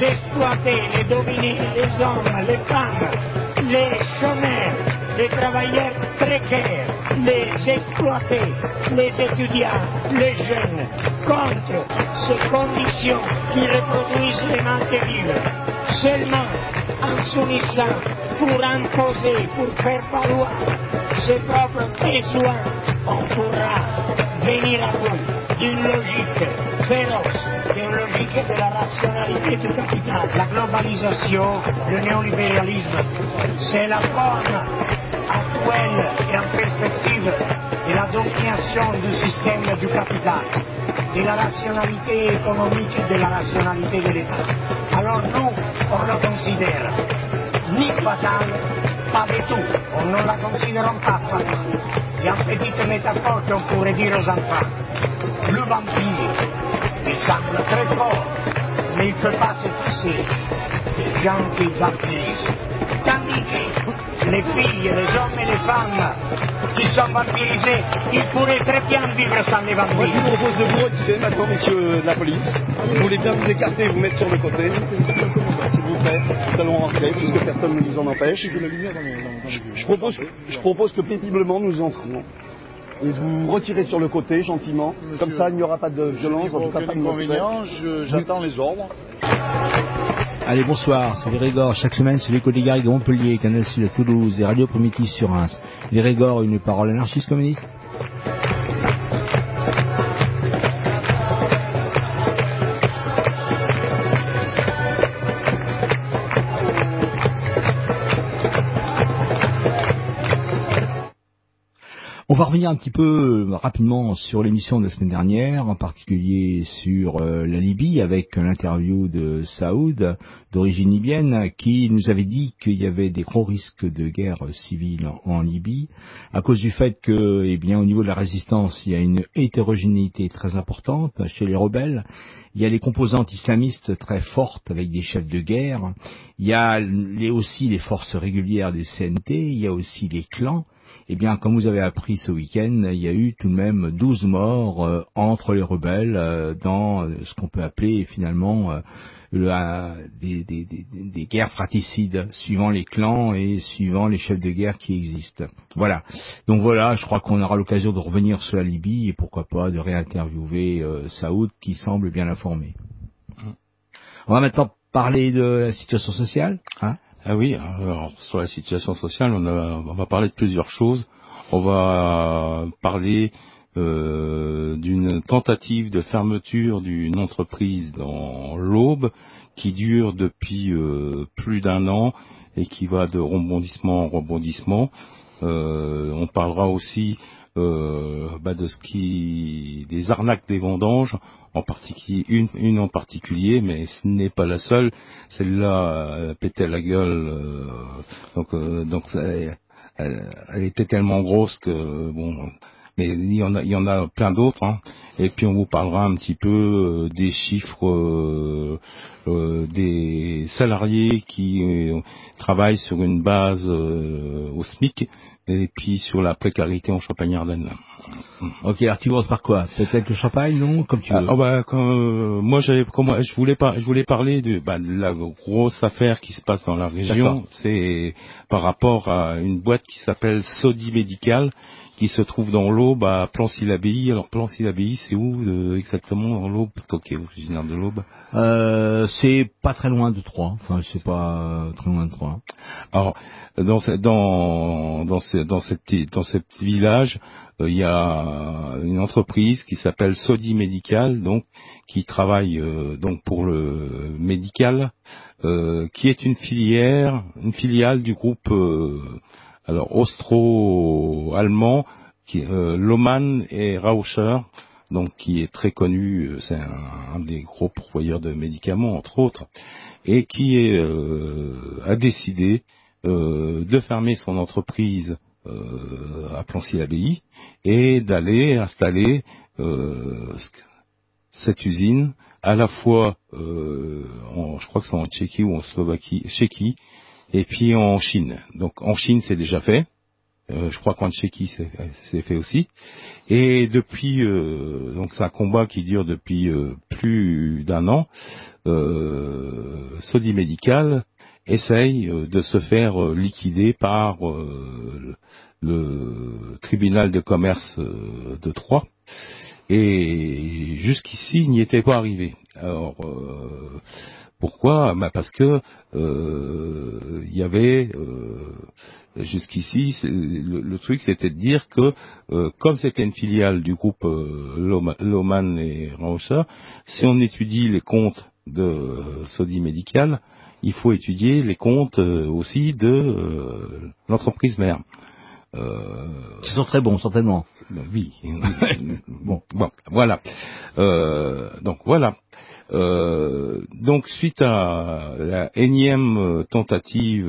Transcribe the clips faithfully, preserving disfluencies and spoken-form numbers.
exploiter, les dominer, les hommes, les femmes, les chômeurs, les travailleurs précaires, les exploiter, les étudiants, les jeunes, contre ces conditions qui reproduisent les mal terribles. Seulement en s'unissant pour imposer, pour faire valoir ses propres besoins, on pourra venir à bout d'une logique féroce, d'une logique de la rationalité du capital. La globalisation, le néolibéralisme, c'est la forme actuelle et en perspective de la domination du système du capital, de la rationalité économique et de la rationalité de l'État. Alors nous, on le considère ni fatale, pas du tout. On ne la considère pas fatale. Il y a une petite métaphore qu'on pourrait dire aux enfants. Le vampire, il semble très fort, mais il ne peut pas se passer des gens qui vampirisent. Tandis que les filles, les hommes et les femmes qui sont vampirisés, ils pourraient très bien vivre sans les vampires. Moi, je vous propose de vous retirer maintenant, messieurs de la police. Vous voulez bien vous écarter et vous mettre sur le côté. S'il vous plaît, nous allons rentrer puisque personne ne nous en empêche. Je, je, propose, je propose que paisiblement nous entrons. Et vous retirez sur le côté gentiment. Monsieur, comme ça, il n'y aura pas de violence. En tout cas, pas de inconvénient. J'attends les ordres. Allez, bonsoir, c'est les Régors. Chaque semaine, c'est l'écho des Garrigues de Montpellier, Canal Sud à Toulouse et Radio Primitive sur Reims. Les Régors, une parole anarchiste communiste. On va revenir un petit peu euh, rapidement sur l'émission de la semaine dernière, en particulier sur euh, la Libye, avec l'interview de Saoud, d'origine libyenne, qui nous avait dit qu'il y avait des gros risques de guerre civile en, en Libye, à cause du fait que, eh bien, au niveau de la résistance, il y a une hétérogénéité très importante chez les rebelles. Il y a les composantes islamistes très fortes avec des chefs de guerre. Il y a les, aussi les forces régulières des C N T. Il y a aussi les clans. Eh bien, comme vous avez appris ce week-end, il y a eu tout de même douze morts euh, entre les rebelles euh, dans euh, ce qu'on peut appeler finalement euh, le, euh, des, des, des, des guerres fratricides, suivant les clans et suivant les chefs de guerre qui existent. Voilà. Donc voilà, je crois qu'on aura l'occasion de revenir sur la Libye et pourquoi pas de réinterviewer euh, Saoud qui semble bien informé. On va maintenant parler de la situation sociale, hein. Ah oui, alors sur la situation sociale, on, a, on va parler de plusieurs choses. On va parler euh, d'une tentative de fermeture d'une entreprise dans l'Aube qui dure depuis euh, plus d'un an et qui va de rebondissement en rebondissement. Euh, on parlera aussi euh, bah de ce qui, des arnaques des vendanges, en particulier une, une en particulier, mais ce n'est pas la seule. Celle-là a pété la gueule, euh, donc euh, donc elle, elle, elle était tellement grosse que bon. Mais il y en a, il y en a plein d'autres, hein. Et puis on vous parlera un petit peu euh, des chiffres euh, euh, des salariés qui euh, travaillent sur une base euh, au SMIC et puis sur la précarité en Champagne-Ardenne. Ok, alors tu commences par quoi? Peut-être le Champagne, non? Comme tu veux. Ah, bah, quand, euh, moi, j'avais, comment, je voulais pas, je voulais parler de, bah, de la grosse affaire qui se passe dans la région. D'accord. C'est par rapport à une boîte qui s'appelle Sodi Médical, qui se trouve dans l'Aube à Plancy-l'Abbaye. Alors Plancy-l'Abbaye, c'est où euh, exactement dans l'Aube? Toi qui es originaire de l'Aube. Euh, c'est pas très loin de Troyes. Enfin, c'est pas très loin de Troyes. Alors, dans ce, dans, dans ce, dans cette, dans ce petit village, il euh, y a une entreprise qui s'appelle Sodi Médical, donc qui travaille euh, donc pour le médical, euh, qui est une filière, une filiale du groupe euh, alors austro-allemand, qui euh, Lohmann et Rauscher, donc qui est très connu, c'est un, un des gros pourvoyeurs de médicaments entre autres, et qui est, euh, a décidé euh, de fermer son entreprise euh, à Plancy-l'Abbaye et d'aller installer euh, cette usine à la fois, euh, en, je crois que c'est en Tchéquie ou en Slovaquie, Tchéquie, et puis en Chine. Donc en Chine c'est déjà fait. Euh, je crois qu'en Tchéquie c'est, c'est fait aussi. Et depuis, euh, donc c'est un combat qui dure depuis euh, plus d'un an. euh, Sodi Medical essaye de se faire liquider par euh, le tribunal de commerce de Troyes. Et jusqu'ici, il n'y était pas arrivé. Alors, euh, pourquoi? Bah parce que euh, il y avait euh, jusqu'ici le, le truc, c'était de dire que euh, comme c'était une filiale du groupe euh, Lohmann et Rauscher, si on étudie les comptes de euh, Sodi Medical, il faut étudier les comptes euh, aussi de euh, l'entreprise mère. Euh... Qui sont très bons, certainement. Oui. bon, bon, voilà. Euh, donc voilà. Euh, donc suite à la énième tentative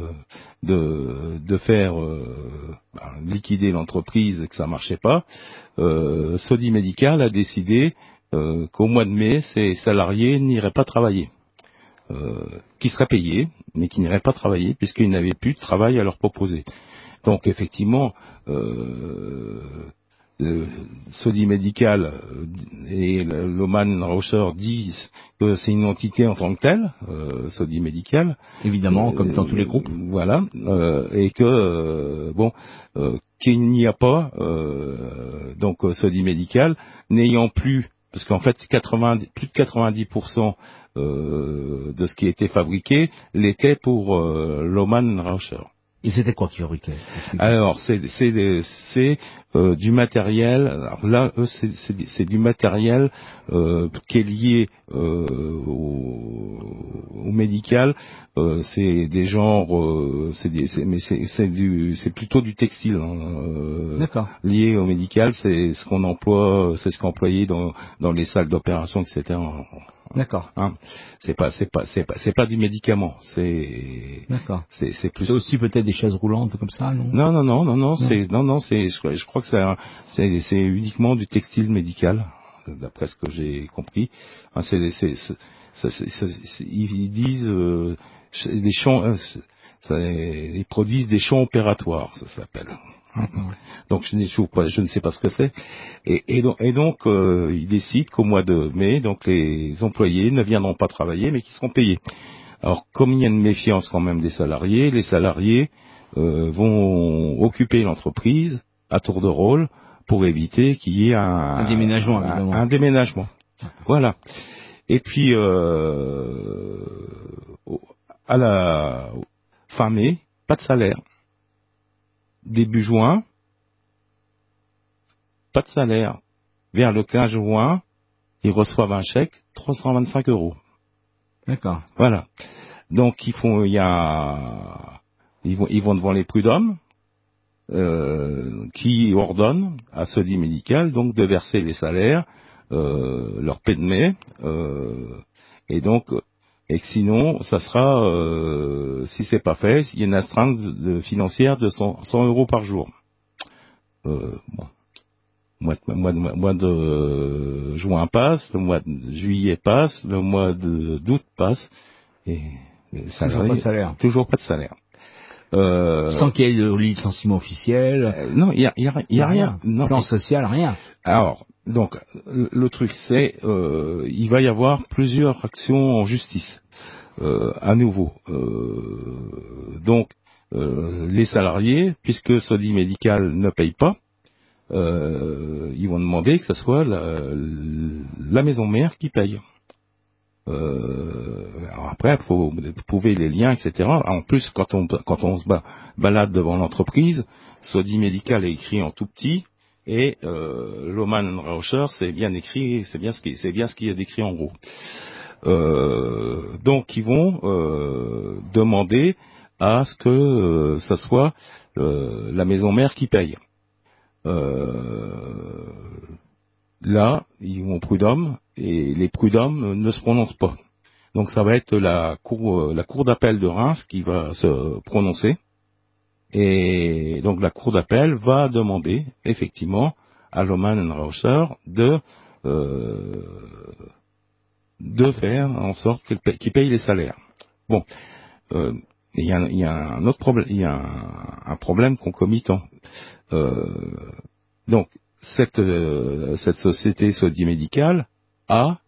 de, de faire euh, liquider l'entreprise et que ça marchait pas, euh, Sodi Medical a décidé euh, qu'au mois de mai, ses salariés n'iraient pas travailler. Euh, qui seraient payés, mais qui n'iraient pas travailler puisqu'ils n'avaient plus de travail à leur proposer. Donc effectivement, euh, le Sodi Medical et Lohmann Rauscher disent que c'est une entité en tant que telle, euh, Sodi Medical. Évidemment, euh, comme dans tous les groupes. Voilà, euh, et que euh, bon, euh, qu'il n'y a pas euh, donc Sodi Medical n'ayant plus, parce qu'en fait quatre-vingts, plus de quatre-vingt-dix pour cent euh, de ce qui était fabriqué l'était pour euh, Lohmann Rauscher. Et c'était quoi qui fabriquait? Alors, c'est, c'est, c'est euh, du matériel. Alors là, eux, c'est, c'est, c'est du matériel euh, qui est lié euh, au, au médical. Euh, c'est des genres, euh, c'est des, c'est, mais c'est, c'est du, c'est plutôt du textile hein, euh, D'accord. lié au médical. C'est ce qu'on emploie, c'est ce qu'on employait dans dans les salles d'opération, et cetera. D'accord. Hein, c'est pas, c'est pas, c'est pas, c'est pas du médicament. C'est, d'accord. C'est, c'est plus. C'est aussi peut-être des chaises roulantes comme ça, non? Non, non, non, non, non. C'est, non, non, c'est, je, je crois que c'est, un, c'est, c'est uniquement du textile médical, d'après ce que j'ai compris. Hein, c'est, c'est, c'est, c'est, c'est, c'est, c'est ils disent euh, des champs, euh, c'est, ils produisent des champs opératoires, ça s'appelle. D'accord. Donc je, n'ai pas, je ne sais pas ce que c'est. Et, et donc, et donc euh, ils décident qu'au mois de mai, donc les employés ne viendront pas travailler, mais qu'ils seront payés. Alors comme il y a une méfiance quand même des salariés, les salariés euh, vont occuper l'entreprise à tour de rôle pour éviter qu'il y ait un, un déménagement. Un, un déménagement. Voilà. Et puis euh, à la fin mai, pas de salaire. Début juin, pas de salaire. Vers le quinze juin, ils reçoivent un chèque, trois cent vingt-cinq euros. D'accord. Voilà. Donc ils font, il y a, ils vont, ils vont devant les prud'hommes, euh, qui ordonnent à Sodi Medical donc de verser les salaires, euh, leur paie de mai, euh, et donc, et que sinon, ça sera, euh, si c'est pas fait, il y a une astreinte de, financière de cent euros par jour. Euh, bon. Mois de, mois, de, mois de juin passe, le mois de juillet passe, le mois de d'août passe, et toujours pas de salaire. Toujours pas de salaire. Euh, Sans qu'il y ait de licenciement officiel. Euh, non, il y a, y a, y a rien. Non. Plan social, rien. Alors, donc, le, le truc, c'est, euh, il va y avoir plusieurs actions en justice, euh, à nouveau. Euh, donc, euh, les salariés, puisque Sodi Medical ne paye pas, Euh, ils vont demander que ce soit la, la maison mère qui paye. Euh, alors après, il faut prouver les liens, et cetera. En plus, quand on quand on se balade devant l'entreprise, Sodi Medical est écrit en tout petit et euh, Lohmann Rauscher c'est bien écrit, c'est bien ce qui c'est bien ce qui est décrit en gros. Euh, donc ils vont euh, demander à ce que euh, ce soit euh, la maison mère qui paye. Euh, là, ils vont prud'homme et les prud'hommes ne se prononcent pas. Donc ça va être la cour, la cour d'appel de Reims qui va se prononcer. Et donc la cour d'appel va demander effectivement à Lohmann Rauscher de euh, de faire en sorte qu'il paye, qu'il paye les salaires. Bon, euh, il y a, il y a un autre problème, il y a un, un problème concomitant. Euh, donc cette euh, cette société Sodi Medical a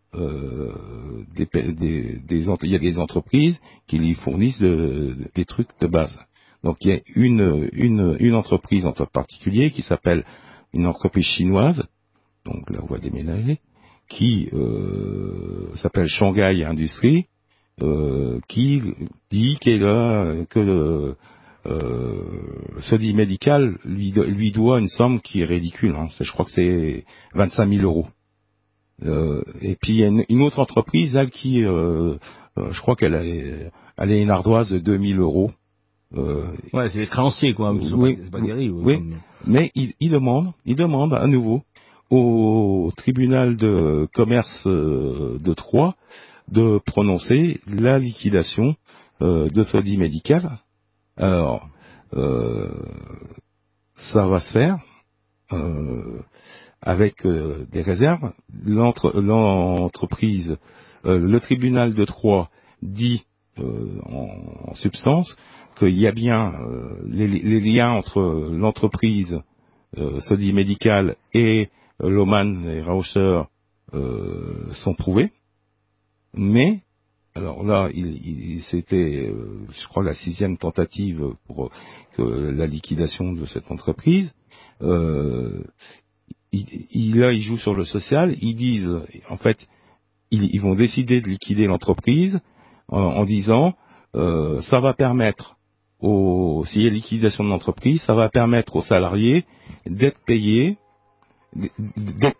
euh, des, des, des, il y a des entreprises qui lui fournissent de, des trucs de base. Donc il y a une, une, une entreprise en particulier qui s'appelle une entreprise chinoise, donc là on va déménager, qui euh, s'appelle Shanghai Industries, euh, qui dit qu'elle a, que le euh, Sodi Medical lui, lui doit une somme qui est ridicule, hein. Je crois que c'est vingt-cinq mille euros. Euh, et puis il y a une, une autre entreprise elle, qui, euh, euh, je crois qu'elle a, elle est une ardoise de deux mille euros. Euh, ouais, c'est des créanciers, quoi. Oui, c'est pas des riz, oui, comme... mais il, il demande, il demande à nouveau au tribunal de commerce de Troyes de prononcer la liquidation euh, de Sodi Medical. Alors, euh, ça va se faire euh, avec euh, des réserves. L'entre, l'entreprise, euh, le tribunal de Troyes dit euh, en, en substance qu'il y a bien euh, les, les liens entre l'entreprise euh, Sodi Medical et euh, Lohmann et Rauscher euh, sont prouvés, mais alors là, il, il, c'était, euh, je crois, la sixième tentative pour que la liquidation de cette entreprise. Euh, il, il, là, ils jouent sur le social. Ils disent, en fait, ils, ils vont décider de liquider l'entreprise en, en disant, euh, ça va permettre, au, s'il y a liquidation de l'entreprise, ça va permettre aux salariés d'être payés, d'être,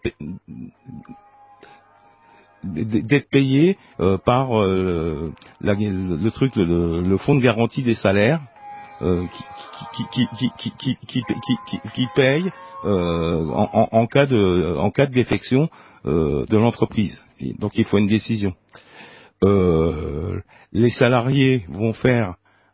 d'être payé euh, par euh, la, le truc, le, le fonds de garantie des salaires euh, qui, qui, qui, qui, qui, qui, qui, qui, qui paye euh, en, en, en cas de, en cas de défection euh, de l'entreprise. Et donc il faut une décision. Euh, les salariés vont faire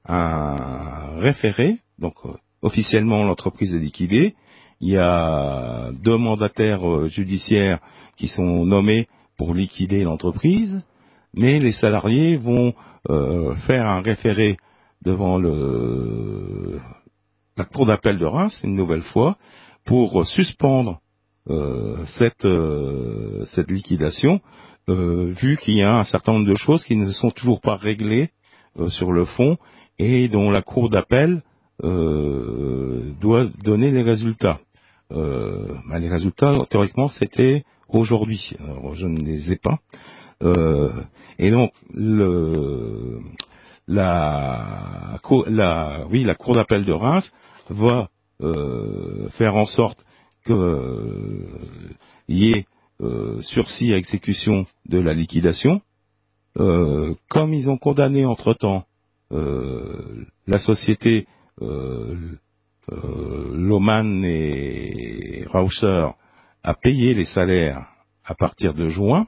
un référé, donc euh, officiellement l'entreprise est liquidée. Il y a deux mandataires euh, judiciaires qui sont nommés pour liquider l'entreprise, mais les salariés vont euh, faire un référé devant le, la cour d'appel de Reims une nouvelle fois pour suspendre euh, cette, euh, cette liquidation, euh, vu qu'il y a un certain nombre de choses qui ne sont toujours pas réglées euh, sur le fond et dont la cour d'appel euh, doit donner les résultats. Euh, ben les résultats, théoriquement, c'était aujourd'hui. Alors, je ne les ai pas. Euh, et donc, le, la, la, oui, la cour d'appel de Reims va euh, faire en sorte qu'il euh, y ait euh, sursis à exécution de la liquidation. Euh, comme ils ont condamné entre-temps euh, la société euh, euh, Lohmann et Rauscher à payer les salaires à partir de juin,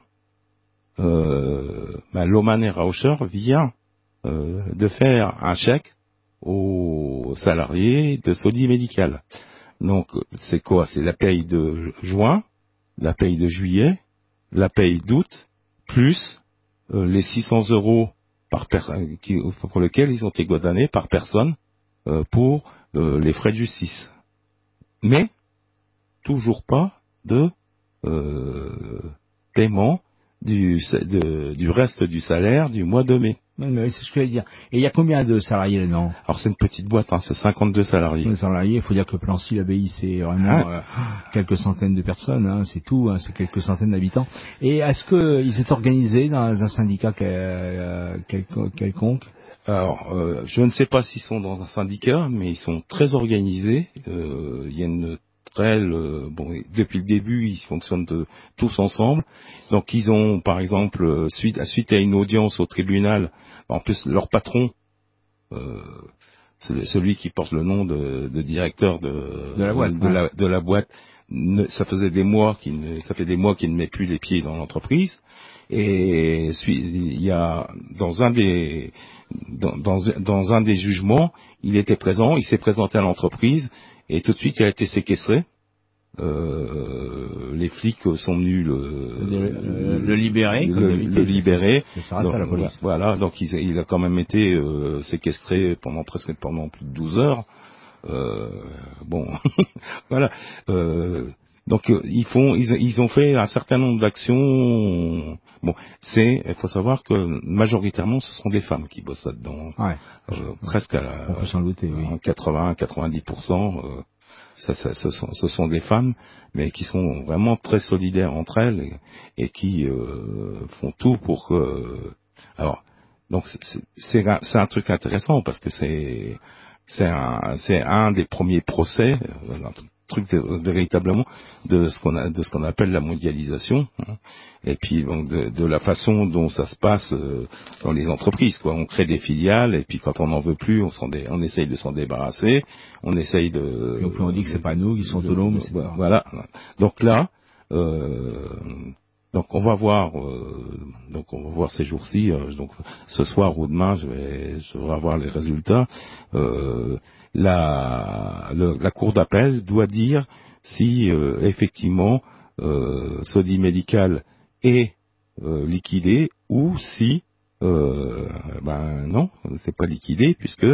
euh, ben Lohmann et Rauscher vient euh, de faire un chèque aux salariés de Sodi Medical. Donc c'est quoi? C'est la paye de juin, la paye de juillet, la paye d'août, plus euh, les six cents euros par personne pour lesquels ils ont été condamnés par personne euh, pour euh, les frais de justice. Mais toujours pas de euh, paiement du, de, du reste du salaire du mois de mai. Oui, mais c'est ce que je voulais dire. Et il y a combien de salariés là-dedans? Alors c'est une petite boîte, hein, c'est cinquante-deux salariés. Les salariés, il faut dire que Plancy, l'abbaye, c'est vraiment ah. euh, quelques centaines de personnes, hein, c'est tout, hein, c'est quelques centaines d'habitants. Et est-ce qu'ils étaient organisés dans un syndicat euh, quelconque? Alors, euh, je ne sais pas s'ils sont dans un syndicat, mais ils sont très organisés. Euh, il y a une très, euh, bon, depuis le début, ils fonctionnent de, tous ensemble. Donc, ils ont, par exemple, suite, suite à une audience au tribunal, en plus leur patron, euh, celui qui porte le nom de, de directeur de, de la boîte, de, hein. la, de la boîte, ne, ça faisait des mois qu'il ne, ça fait des mois qu'il ne met plus les pieds dans l'entreprise. Et il y a dans un des dans, dans, dans un des jugements, il était présent, il s'est présenté à l'entreprise et tout de suite il a été séquestré. Euh, les flics sont venus le, le, le, le libérer, le, le libérer. C'est ça, donc, ça la police. Voilà, donc il, il a quand même été euh, séquestré pendant presque pendant plus de douze heures. Euh, bon, voilà. Euh, donc euh, ils font, ils, ils ont fait un certain nombre d'actions. Bon, c'est, il faut savoir que majoritairement ce sont des femmes qui bossent là-dedans, ouais. euh, presque à la, on peut s'en douter, oui. quatre-vingts à quatre-vingt-dix pour cent. Euh, ça, ça, ce, sont, ce sont des femmes, mais qui sont vraiment très solidaires entre elles et, et qui euh, font tout pour que. Alors, donc c'est, c'est, un, c'est un truc intéressant parce que c'est c'est un c'est un des premiers procès. Euh, truc de, véritablement de ce qu'on a de ce qu'on appelle la mondialisation, hein. Et puis donc de, de la façon dont ça se passe euh, dans les entreprises, quoi. On crée des filiales et puis quand on n'en veut plus, on s'en dé, on essaye de s'en débarrasser, on essaye de. Et puis on dit que c'est pas nous qui sont autonomes, de, voilà. Donc là, euh, donc on va voir, euh, donc on va voir ces jours-ci, euh, donc ce soir ou demain, je vais, je vais avoir les résultats. Euh, La, le, la cour d'appel doit dire si euh, effectivement euh, Sodi Medical est euh, liquidé ou si euh, ben non, c'est pas liquidé puisque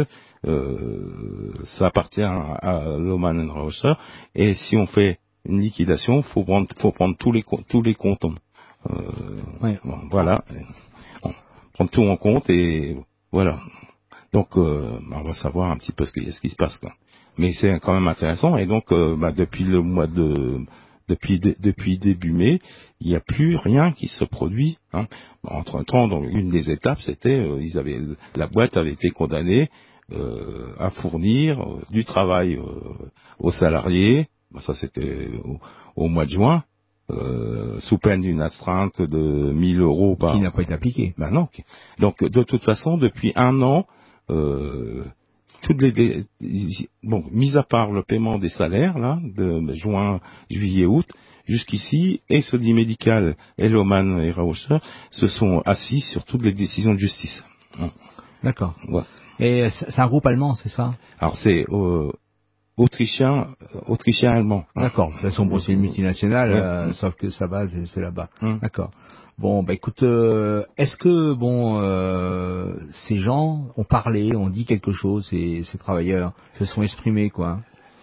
euh, ça appartient à, à Lohmann and Rauscher et si on fait une liquidation, faut prendre, faut prendre tous les tous les comptes. Euh, ouais. Bon, voilà, bon, prendre tout en compte et voilà. Donc, euh, on va savoir un petit peu ce, que, ce qui se passe, quoi. Mais c'est quand même intéressant. Et donc, euh, bah, depuis le mois de, depuis de, depuis début mai, il n'y a plus rien qui se produit. Hein. Entre temps, dans une des étapes, c'était, euh, ils avaient, la boîte avait été condamnée euh, à fournir euh, du travail euh, aux salariés. Bah, ça, c'était au, au mois de juin. Euh, sous peine d'une astreinte de mille euros par. Qui n'a pas été appliquée. Ben non. Donc, de toute façon, depuis un an. Euh, toutes les, bon, mis à part le paiement des salaires là de juin, juillet, août, jusqu'ici, et Sodi Medical, et Lohmann et Rauscher se sont assis sur toutes les décisions de justice. D'accord. Ouais. Et c'est un groupe allemand, c'est ça? Alors c'est euh, autrichien, autrichien allemand. D'accord. De toute façon, bon, c'est une multinationale, ouais. euh, sauf que sa base c'est là-bas. Hum. D'accord. Bon, bah écoute, euh, est-ce que bon, euh, ces gens ont parlé, ont dit quelque chose, ces, ces travailleurs se sont exprimés, quoi,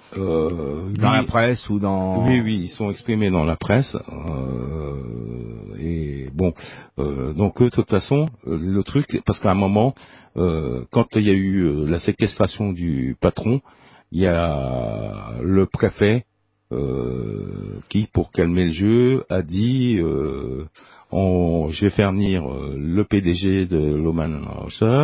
euh, dans oui, la presse ou dans. Oui, oui, ils sont exprimés dans la presse. Euh, et bon, euh, donc eux, de toute façon, le truc, parce qu'à un moment, euh, quand il y a eu la séquestration du patron, il y a le préfet euh, qui, pour calmer le jeu, a dit euh, on, je vais faire venir le P D G de Lohmann Rauscher,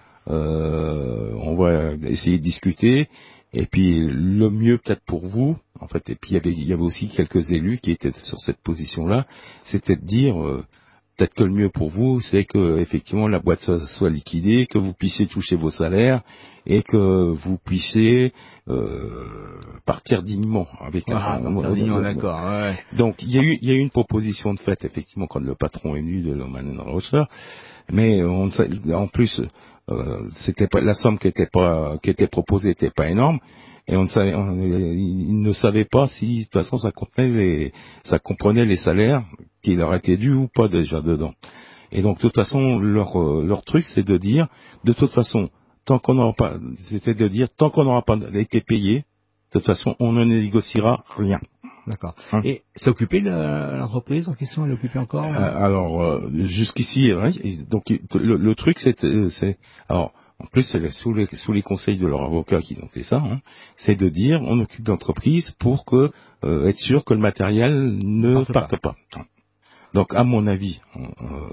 euh, on va essayer de discuter, et puis le mieux peut-être pour vous, en fait, et puis il y avait, il y avait aussi quelques élus qui étaient sur cette position-là, c'était de dire euh, peut-être que le mieux pour vous, c'est que effectivement la boîte soit, soit liquidée, que vous puissiez toucher vos salaires et que vous puissiez euh, partir dignement avec ah, un, partir dignement, d'accord. Ouais. Donc il y a eu il y a eu une proposition de fait effectivement quand le patron est venu de Lohmann and Rauscher, mais on, en plus euh, c'était pas la somme qui était pas qui était proposée n'était pas énorme. Et on ne savait, on, ils ne savaient pas si de toute façon ça comprenait les, ça comprenait les salaires qui leur étaient dus ou pas déjà dedans. Et donc de toute façon leur leur truc c'est de dire de toute façon tant qu'on n'aura pas, c'était de dire tant qu'on n'aura pas été payé, de toute façon on ne négociera rien. D'accord. Hein? Et s'occuper de l'entreprise en question, elle est occupée encore euh, Alors euh, jusqu'ici, ouais, donc le, le truc c'est, c'est alors. En plus, c'est sous les, sous les conseils de leur avocat qu'ils ont fait ça, hein, c'est de dire on occupe l'entreprise pour que euh, être sûr que le matériel ne parte, parte pas. pas. Donc, à mon avis, euh,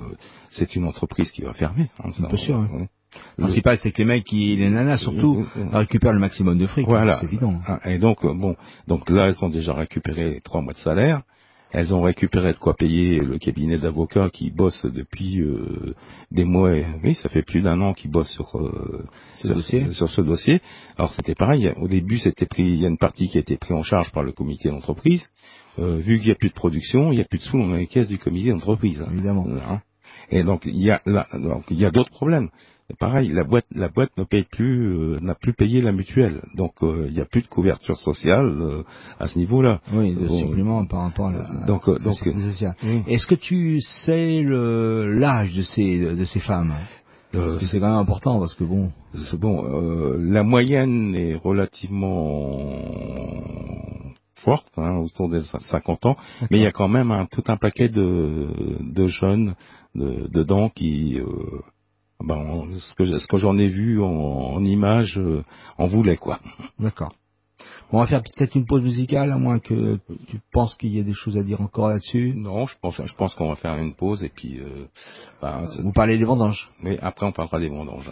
c'est une entreprise qui va fermer. Hein, ça, Bien sûr. On, hein. ouais. Le principal, c'est que les mecs, qui, les nanas surtout, euh, euh, récupèrent le maximum de fric. Voilà. Hein, c'est évident. Hein. Et donc, bon, donc là, elles ont déjà récupéré trois mois de salaire. Elles ont récupéré de quoi payer le cabinet d'avocats qui bosse depuis euh, des mois. Et, oui, ça fait plus d'un an qu'ils bossent sur, euh, ce sur, dossier. sur ce dossier. Alors c'était pareil. Au début, c'était pris. Il y a une partie qui a été prise en charge par le comité d'entreprise. Euh, vu qu'il n'y a plus de production, il n'y a plus de sous dans les caisses du comité d'entreprise. Hein. Évidemment. Hein. Et donc il y a là, donc il y a d'autres problèmes. Pareil, la boîte, la boîte ne paye plus, euh, n'a plus payé la mutuelle, donc euh, il n'y a plus de couverture sociale euh, à ce niveau-là. Oui, de bon, supplément par rapport à la, donc, à donc, sociale. Oui. Est-ce que tu sais le l'âge de ces de ces femmes? Parce que c'est quand même important parce que bon. C'est bon. Euh, la moyenne est relativement forte, hein, autour des cinquante ans, okay. Mais il y a quand même un, tout un paquet de, de jeunes de, dedans qui, euh, ben, ce que, ce que j'en ai vu en, en images, euh, en voulaient, quoi. D'accord. Bon, on va faire peut-être une pause musicale, à moins que tu penses qu'il y ait des choses à dire encore là-dessus. Non, je pense, je pense qu'on va faire une pause et puis. Euh, ben, vous parlez des vendanges. Mais après, on parlera des vendanges.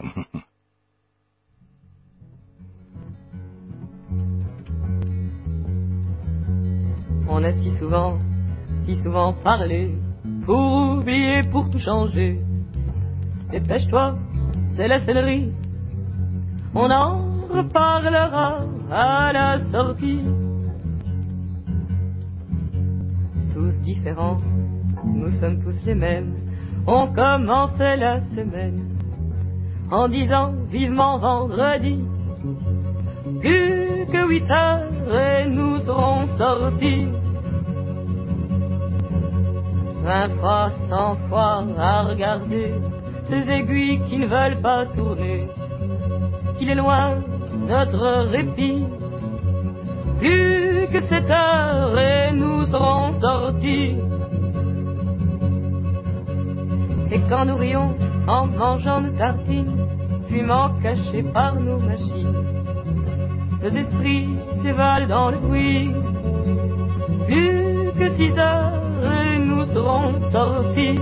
On a si souvent, si souvent parlé, pour oublier, pour tout changer. Dépêche-toi, c'est la sonnerie. On en reparlera à la sortie. Tous différents, nous sommes tous les mêmes. On commençait la semaine en disant vivement vendredi. Plus que huit heures et nous serons sortis. Vingt fois, cent fois à regarder ces aiguilles qui ne veulent pas tourner. Qu'il est loin notre répit. Plus que sept heures et nous serons sortis. Et quand nous rions en mangeant nos tartines, fumant cachés par nos machines, nos esprits s'évalent dans le bruit. Plus que six heures et nous serons sortis.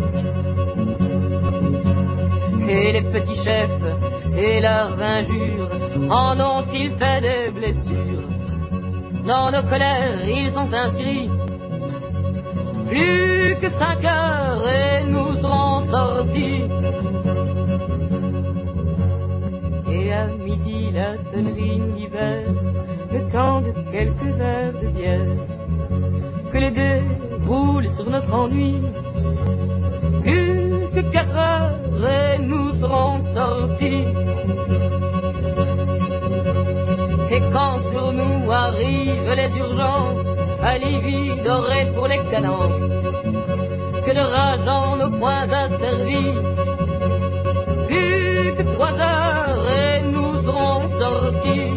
Et les petits chefs et leurs injures en ont-ils fait des blessures? Dans nos colères ils sont inscrits. Plus que cinq heures et nous serons sortis. Et à midi la sonnerie d'hiver, le temps de quelques verres de bière, que les dés roulent sur notre ennui. Plus que quatre heures et nous serons sortis. Et quand sur nous arrivent les urgences, à Lévis doré pour les cadences, que de rage en nos points asservis. Plus que trois heures et nous serons sortis.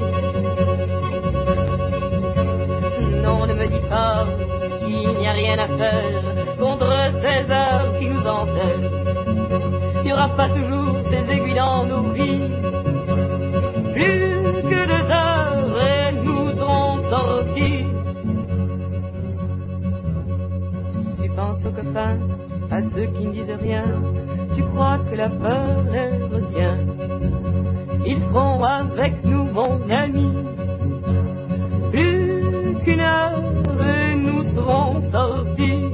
Non, ne me dis pas qu'il n'y a rien à faire contre ces heures qui nous enterrent. Il n'y aura pas toujours ces aiguilles dans nos vies. Plus que deux heures et nous serons sortis. Tu penses aux copains, à ceux qui ne disent rien. Tu crois que la peur les retient. Ils seront avec nous, mon ami. Plus qu'une heure et nous serons sortis.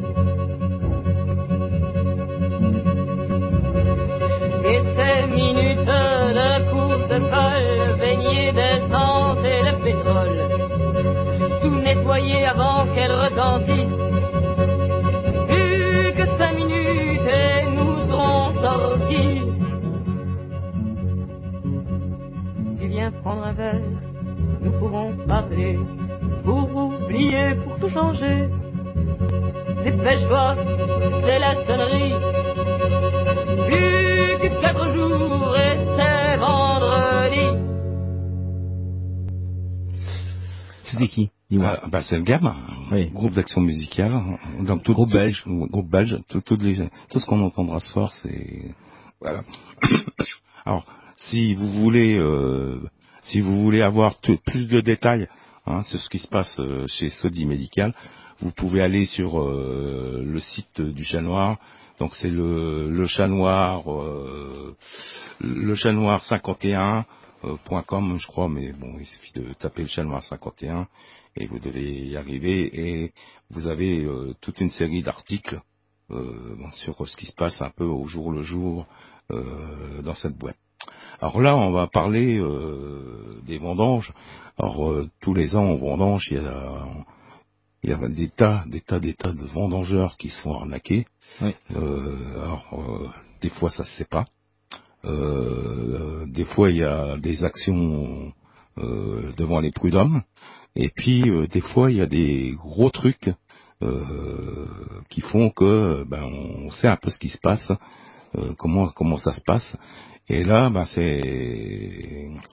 Et ces minutes de course folle, baignées d'essence et de pétrole, tout nettoyer avant qu'elles retentissent. Plus que cinq minutes et nous serons sortis. Tu viens prendre un verre, nous pourrons parler, pour oublier, pour tout changer. Dépêche-toi, c'est la sonnerie. Plus que quatre jours et c'est vendredi. C'était qui? Dis-moi. Ah, bah c'est le gamin, oui. Groupe d'action musicale, donc tout, groupe tout, belge, groupe belge, tout, tout, les, tout ce qu'on entendra ce soir, c'est voilà. Alors, si vous voulez, euh, si vous voulez avoir tout, plus de détails, hein, sur ce qui se passe euh, chez Sodi Médical, vous pouvez aller sur euh, le site du Chat Noir. Donc c'est le le Chat Noir, euh, le Chat Noir cinquante et un point com, je crois, mais bon, il suffit de taper le Chat Noir cinquante et un et vous devez y arriver, et vous avez euh, toute une série d'articles euh, sur ce qui se passe un peu au jour le jour euh, dans cette boîte. Alors là, on va parler euh, des vendanges. Alors euh, tous les ans, aux vendanges, il y a il y a des tas, des tas, des tas de vendangeurs qui se font arnaquer. Oui. Euh, alors euh, des fois, ça se sait pas. Euh, des fois, il y a des actions euh, devant les prud'hommes, et puis euh, des fois, il y a des gros trucs euh, qui font que ben on sait un peu ce qui se passe, euh, comment comment ça se passe. Et là, ben c'est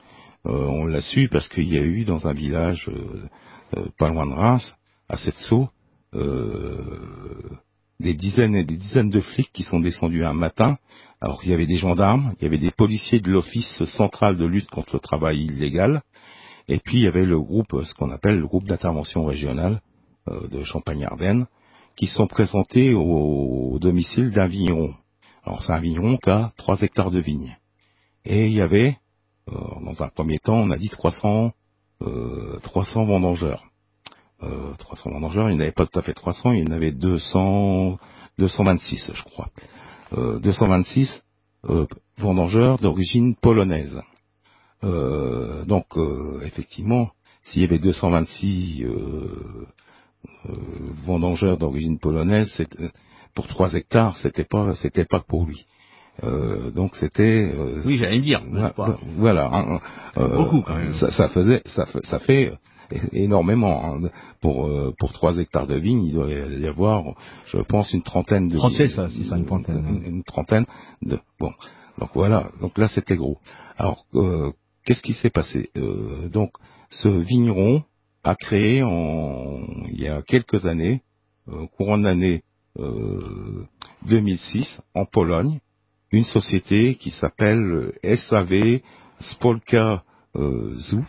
Euh, on l'a su parce qu'il y a eu dans un village euh, euh, pas loin de Reims, à Setso, euh, des dizaines et des dizaines de flics qui sont descendus un matin. Alors il y avait des gendarmes, il y avait des policiers de l'Office central de lutte contre le travail illégal, et puis il y avait le groupe, ce qu'on appelle le groupe d'intervention régionale euh, de Champagne-Ardenne, qui sont présentés au, au domicile d'un vigneron. Alors c'est un vigneron qui a trois hectares de vignes. Et il y avait, euh, dans un premier temps, on a dit trois cents, euh, trois cents vendangeurs. Euh, trois cents vendangeurs, il n'y en avait pas tout à fait trois cents, il y en avait deux cents, deux cent vingt-six, je crois. Euh, deux cent vingt-six euh, vendangeurs d'origine polonaise. Euh, donc, euh, effectivement, s'il y avait deux cent vingt-six euh, euh, vendangeurs d'origine polonaise, c'était, pour trois hectares, c'était pas, c'était pas pour lui. Euh, donc c'était. Euh, oui, j'allais me dire. Voilà. voilà hein, euh, beaucoup quand même. Ça, ça faisait, ça, ça fait énormément hein. pour euh, pour trois hectares de vignes, il doit y avoir, je pense, une trentaine de. trente-sept, ça, c'est ça, une trentaine. Une, une trentaine de. Bon, donc voilà. Donc là, c'était gros. Alors, euh, qu'est-ce qui s'est passé euh, Donc, ce vigneron a créé en il y a quelques années, euh, courant de l'année euh, deux mille six, en Pologne, une société qui s'appelle S A V Spółka euh, Z U,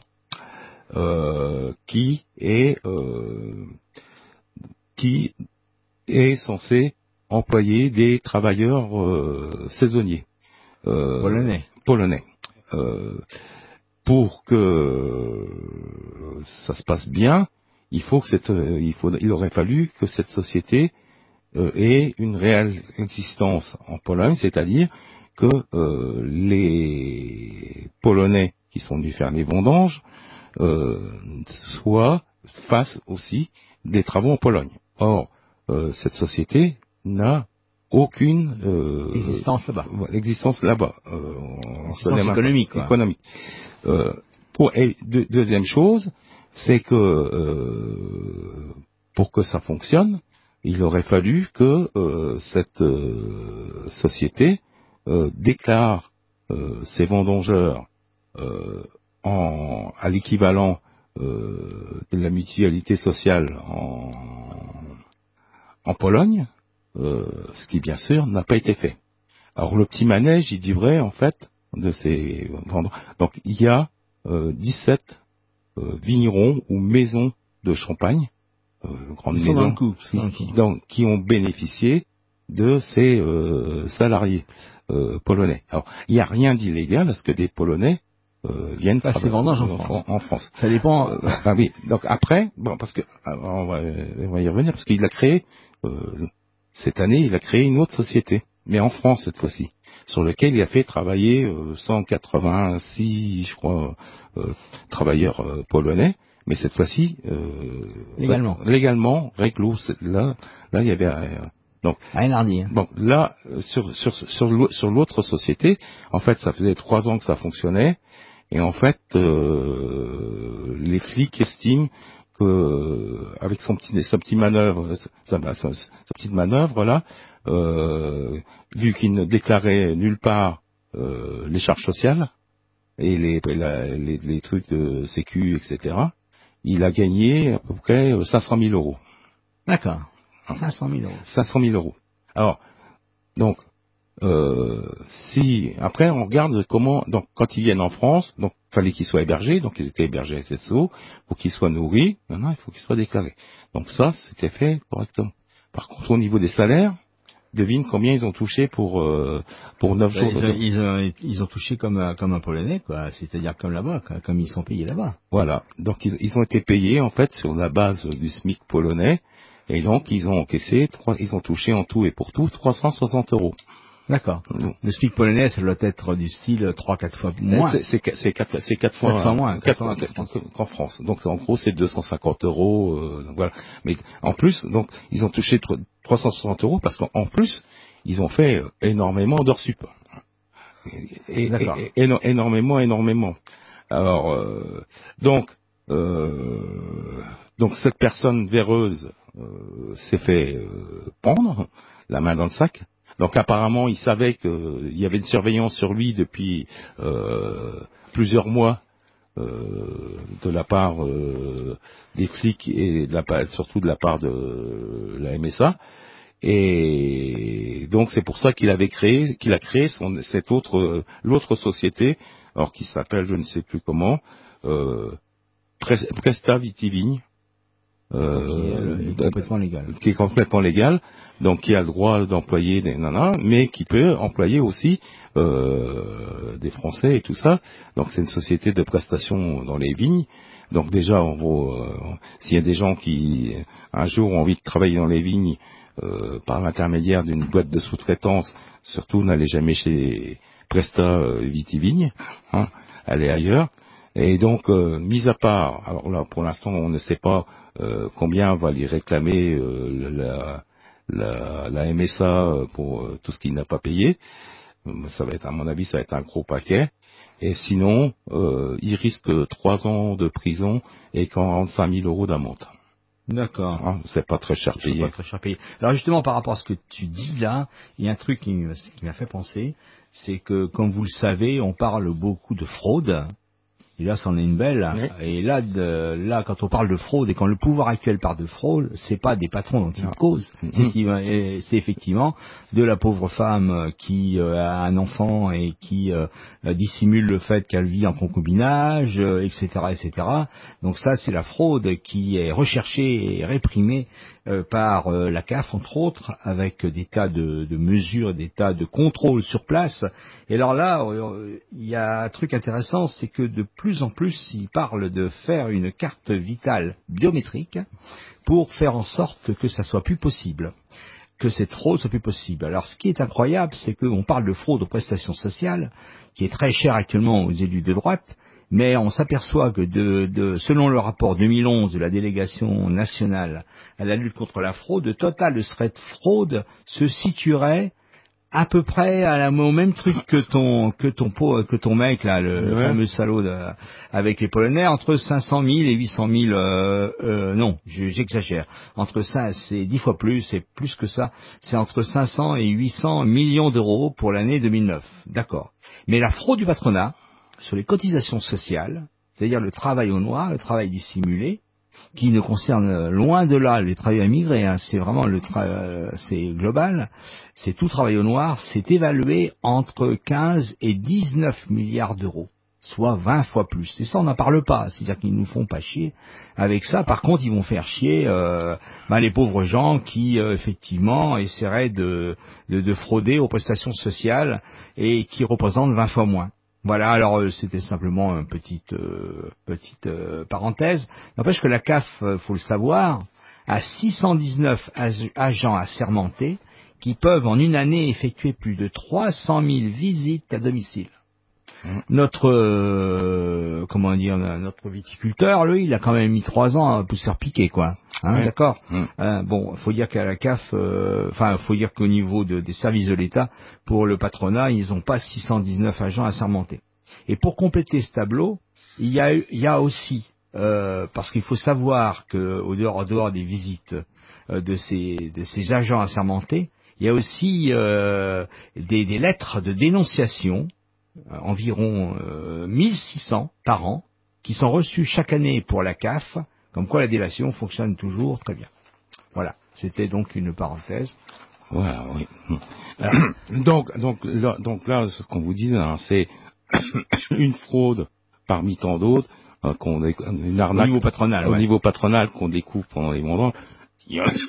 euh, qui est euh, qui est censée employer des travailleurs euh, saisonniers euh, polonais. polonais. Euh, pour que ça se passe bien, il faut que cette, il faut, il aurait fallu que cette société euh, ait une réelle existence en Pologne, c'est-à-dire que euh, les Polonais qui sont venus faire les vendanges euh, soient fassent aussi des travaux en Pologne. Or, euh, cette société n'a aucune euh, existence là-bas. L'existence là-bas. Euh, existence économique. Quoi. économique. Euh, pour, et de, deuxième chose, c'est que euh, pour que ça fonctionne, il aurait fallu que euh, cette euh, société euh, déclare euh, ses vendangeurs euh, en, à l'équivalent euh, de la mutualité sociale en, en Pologne, euh, ce qui bien sûr n'a pas été fait. Alors le petit manège, il dit vrai en fait de ces vendeurs. Donc il y a euh, dix-sept euh, vignerons ou maisons de champagne, euh, grandes maisons, coup, qui, donc, qui ont bénéficié de ces euh, salariés euh, polonais. Alors il n'y a rien d'illégal à ce que des Polonais euh, viennent faire ces vendanges en, en, en France. Ça dépend. Euh, ah oui. Donc après, bon parce que on va, on va y revenir parce qu'il a créé euh, cette année, il a créé une autre société, mais en France cette fois-ci, sur lequel il a fait travailler euh, cent quatre-vingt-six, je crois, euh, travailleurs euh, polonais, mais cette fois-ci euh, légalement, ré- légalement, réglo. Là, là, il y avait euh, donc à Enardi. Hein. Bon, là, sur sur sur sur l'autre société, en fait, ça faisait trois ans que ça fonctionnait, et en fait, euh, les flics estiment que avec son petit sa petite manœuvre, sa, sa, sa, sa petite manœuvre là, euh, vu qu'il ne déclarait nulle part euh, les charges sociales et les, la, les les trucs de sécu, et cetera, il a gagné à peu près cinq cent mille euros. D'accord. cinq cent mille euros. cinq cent mille euros. Alors, donc, euh, si après on regarde comment, donc quand ils viennent en France, donc fallait qu'ils soient hébergés, donc ils étaient hébergés à S S O, pour qu'ils soient nourris. Maintenant, il faut qu'ils soient déclarés. Donc ça, c'était fait correctement. Par contre, au niveau des salaires, devine combien ils ont touché pour euh, pour neuf jours. Ils ont, ils, ont, ils ont touché comme comme un Polonais, quoi. C'est-à-dire comme là-bas, quoi, comme ils sont payés là-bas. Voilà. Donc ils, ils ont été payés en fait sur la base du SMIC polonais. Et donc, ils ont encaissé, trois, ils ont touché en tout et pour tout trois cent soixante euros. D'accord. Mmh. Le SMIC polonais, ça doit être du style trois quatre fois moins. C'est, c'est, c'est, quatre, c'est quatre fois, fois moins quatre fois qu'en France. Donc, en gros, c'est deux cent cinquante euros. Euh, donc voilà. Mais en plus, donc, ils ont touché trois cent soixante euros parce qu'en plus, ils ont fait énormément d'heures sup. Et, D'accord. Et, et, et, énormément, énormément. Alors, euh, donc, euh, donc cette personne véreuse euh, s'est fait euh, prendre la main dans le sac. Donc apparemment, il savait qu'il y avait une surveillance sur lui depuis euh, plusieurs mois euh, de la part euh, des flics et de la, surtout de la part de la M S A. Et donc c'est pour ça qu'il avait créé, qu'il a créé son, cette autre, l'autre société, alors qui s'appelle, je ne sais plus comment, euh, Presta Vitivigne. Euh, qui est complètement légal. Qui est complètement légal, donc qui a le droit d'employer des nanas, mais qui peut employer aussi euh, des Français et tout ça. Donc c'est une société de prestation dans les vignes. Donc déjà, on va, euh, s'il y a des gens qui un jour ont envie de travailler dans les vignes euh, par l'intermédiaire d'une boîte de sous-traitance, surtout n'allez jamais chez Presta euh, Vitivigne, hein, allez ailleurs. Et donc, euh, mis à part, alors là, pour l'instant, on ne sait pas euh, combien va lui réclamer euh, la, la, la M S A pour euh, tout ce qu'il n'a pas payé. Ça va être, à mon avis, ça va être un gros paquet. Et sinon, euh, il risque trois ans de prison et quarante-cinq mille euros d'amende. D'accord. Hein, c'est pas très cher payé. C'est pas très cher payé. Alors justement, par rapport à ce que tu dis là, il y a un truc qui, qui m'a fait penser, c'est que, comme vous le savez, on parle beaucoup de fraude. Et là, c'en est une belle. Oui. Et là, de, là, quand on parle de fraude et quand le pouvoir actuel parle de fraude, c'est pas des patrons dont ils causent. C'est, c'est effectivement de la pauvre femme qui euh, a un enfant et qui euh, dissimule le fait qu'elle vit en concubinage, euh, et cetera, et cetera. Donc ça, c'est la fraude qui est recherchée et réprimée euh, par euh, la C A F, entre autres, avec des tas de, de mesures, des tas de contrôles sur place. Et alors là, euh, il y a un truc intéressant, c'est que de plus plus en plus, il parle de faire une carte vitale biométrique pour faire en sorte que ça soit plus possible, que cette fraude soit plus possible. Alors, ce qui est incroyable, c'est qu'on parle de fraude aux prestations sociales, qui est très cher actuellement aux élus de droite, mais on s'aperçoit que de, de, selon le rapport deux mille onze de la délégation nationale à la lutte contre la fraude, le total de cette fraude se situerait à peu près à la, au même truc que ton que ton que ton mec là, le ouais. fameux salaud de, avec les Polonais, entre cinq cent mille et huit cent mille. Euh, euh, non, j'exagère. Entre ça, c'est dix fois plus, c'est plus que ça. C'est entre cinq cents et huit cents millions d'euros pour l'année deux mille neuf. D'accord. Mais la fraude du patronat sur les cotisations sociales, c'est-à-dire le travail au noir, le travail dissimulé, qui ne concerne loin de là les travailleurs immigrés, hein, c'est vraiment le tra- euh, c'est global, c'est tout travail au noir, c'est évalué entre quinze et dix-neuf milliards d'euros, soit vingt fois plus. Et ça, on n'en parle pas, c'est-à-dire qu'ils nous font pas chier avec ça. Par contre, ils vont faire chier euh, ben, les pauvres gens qui, euh, effectivement, essaieraient de, de, de frauder aux prestations sociales et qui représentent vingt fois moins. Voilà, alors euh, c'était simplement une petite euh, petite euh, parenthèse. N'empêche que la C A F, euh, faut le savoir, a six cent dix-neuf ag- agents assermentés qui peuvent en une année effectuer plus de trois cent mille visites à domicile. Mmh. Notre euh, comment dire, notre viticulteur, lui, il a quand même mis trois ans pour se faire piquer, quoi. Hein, mmh. D'accord. Mmh. Euh, bon, faut dire qu'à la C A F, enfin, euh, faut dire qu'au niveau de, des services de l'État, pour le patronat, ils n'ont pas six cent dix-neuf agents assermentés. Et pour compléter ce tableau, il y a, il y a aussi, euh, parce qu'il faut savoir que au dehors, au dehors des visites euh, de ces de ces agents assermentés, il y a aussi euh, des, des lettres de dénonciation. Environ euh, mille six cents par an, qui sont reçus chaque année pour la C A F, comme quoi la délation fonctionne toujours très bien. Voilà, c'était donc une parenthèse. Voilà, oui. Alors, donc, donc, là, donc là, ce qu'on vous disait, hein, c'est une fraude parmi tant d'autres, hein, qu'on, une arnaque au niveau patronal, au ouais. niveau patronal qu'on découvre pendant les vendanges. Il y, a,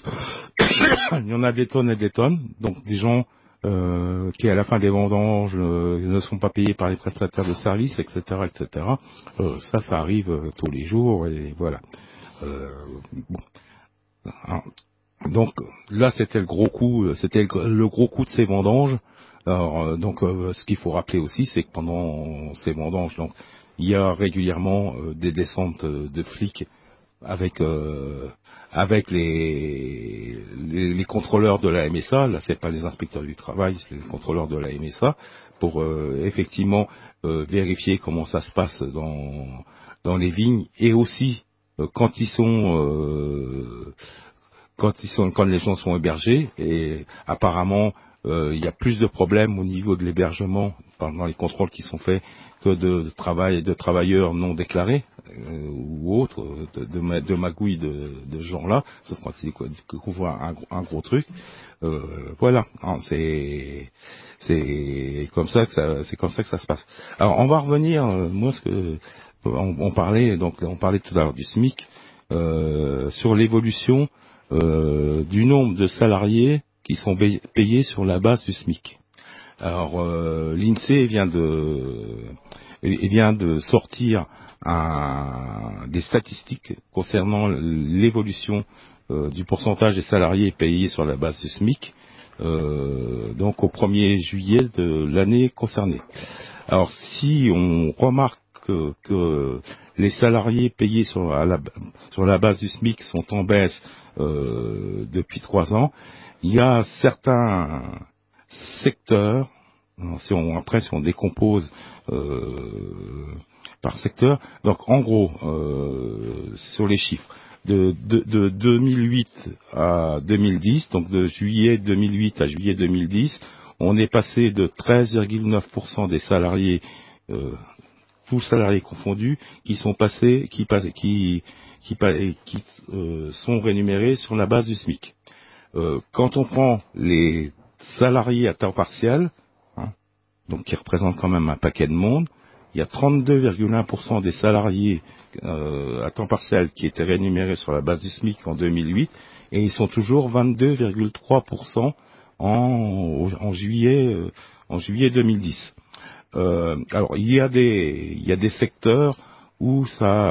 il y en a des tonnes et des tonnes, donc des gens Euh, qui à la fin des vendanges euh, ne sont pas payés par les prestataires de services, et cetera, et cetera. Euh, ça, ça arrive euh, tous les jours et voilà. Euh, bon. Alors, donc là, c'était le gros coup, c'était le, le gros coup de ces vendanges. Alors, euh, donc, euh, ce qu'il faut rappeler aussi, c'est que pendant ces vendanges, donc, il y a régulièrement euh, des descentes de flics avec euh, avec les, les les contrôleurs de la M S A, là c'est pas les inspecteurs du travail, c'est les contrôleurs de la M S A, pour euh, effectivement euh, vérifier comment ça se passe dans dans les vignes, et aussi euh, quand ils sont euh, quand ils sont quand les gens sont hébergés. Et apparemment euh, il y a plus de problèmes au niveau de l'hébergement pendant les contrôles qui sont faits que de, de travail de travailleurs non déclarés euh, ou autres, de, de, ma, de magouilles de, de ce genre-là, sauf quand c'est qu'on voit un, un gros truc. Euh, voilà, non, c'est c'est comme ça que ça c'est comme ça que ça se passe. Alors on va revenir, euh, moi ce que on, on parlait donc on parlait tout à l'heure du SMIC, euh, sur l'évolution euh, du nombre de salariés qui sont payés sur la base du SMIC. Alors euh, l'INSEE vient de vient de sortir un, des statistiques concernant l'évolution euh, du pourcentage des salariés payés sur la base du SMIC, euh, donc au premier juillet de l'année concernée. Alors si on remarque que, que les salariés payés sur la, sur la base du SMIC sont en baisse euh, depuis trois ans, il y a certains secteurs, si on, après si on décompose euh, par secteur, donc en gros euh, sur les chiffres, de, de, de deux mille huit à deux mille dix, donc de juillet deux mille huit à juillet deux mille dix, on est passé de treize virgule neuf pour cent des salariés, euh, tous salariés confondus, qui sont passés, qui, qui, qui, qui euh, sont rémunérés sur la base du SMIC. Euh, quand on prend les salariés à temps partiel, hein, donc qui représentent quand même un paquet de monde, il y a trente-deux virgule un pour cent des salariés euh, à temps partiel qui étaient rémunérés sur la base du SMIC en deux mille huit, et ils sont toujours vingt-deux virgule trois pour cent en, en juillet euh, en juillet deux mille dix. Euh, alors il y a des il y a des secteurs où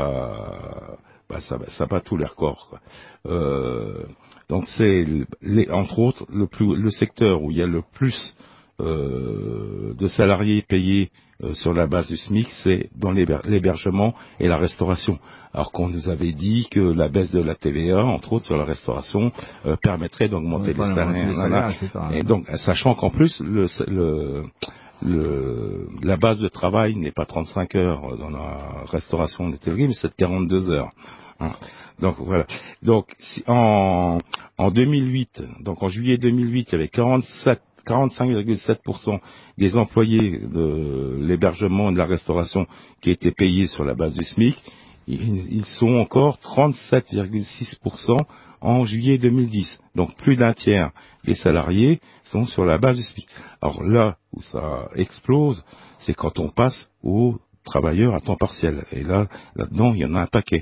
ça bah, ça, ça bat tous les records, quoi. Euh, donc c'est les, entre autres le plus le secteur où il y a le plus euh, de salariés payés euh, sur la base du SMIC, c'est dans l'hébergement et la restauration. Alors qu'on nous avait dit que la baisse de la T V A, entre autres sur la restauration, euh, permettrait d'augmenter les salaires. Voilà. salaires et donc, sachant qu'en plus le, le Le, la base de travail n'est pas trente-cinq heures dans la restauration des télé, mais c'est quarante-deux heures. Hein. Donc voilà. Donc si, en, en deux mille huit, donc en juillet deux mille huit, il y avait quarante-sept, quarante-cinq virgule sept pour cent des employés de l'hébergement et de la restauration qui étaient payés sur la base du SMIC. Ils, ils sont encore trente-sept virgule six pour cent en juillet deux mille dix. Donc plus d'un tiers des salariés sont sur la base du SMIC. Alors là où ça explose, c'est quand on passe aux travailleurs à temps partiel. Et là, là-dedans, il y en a un paquet.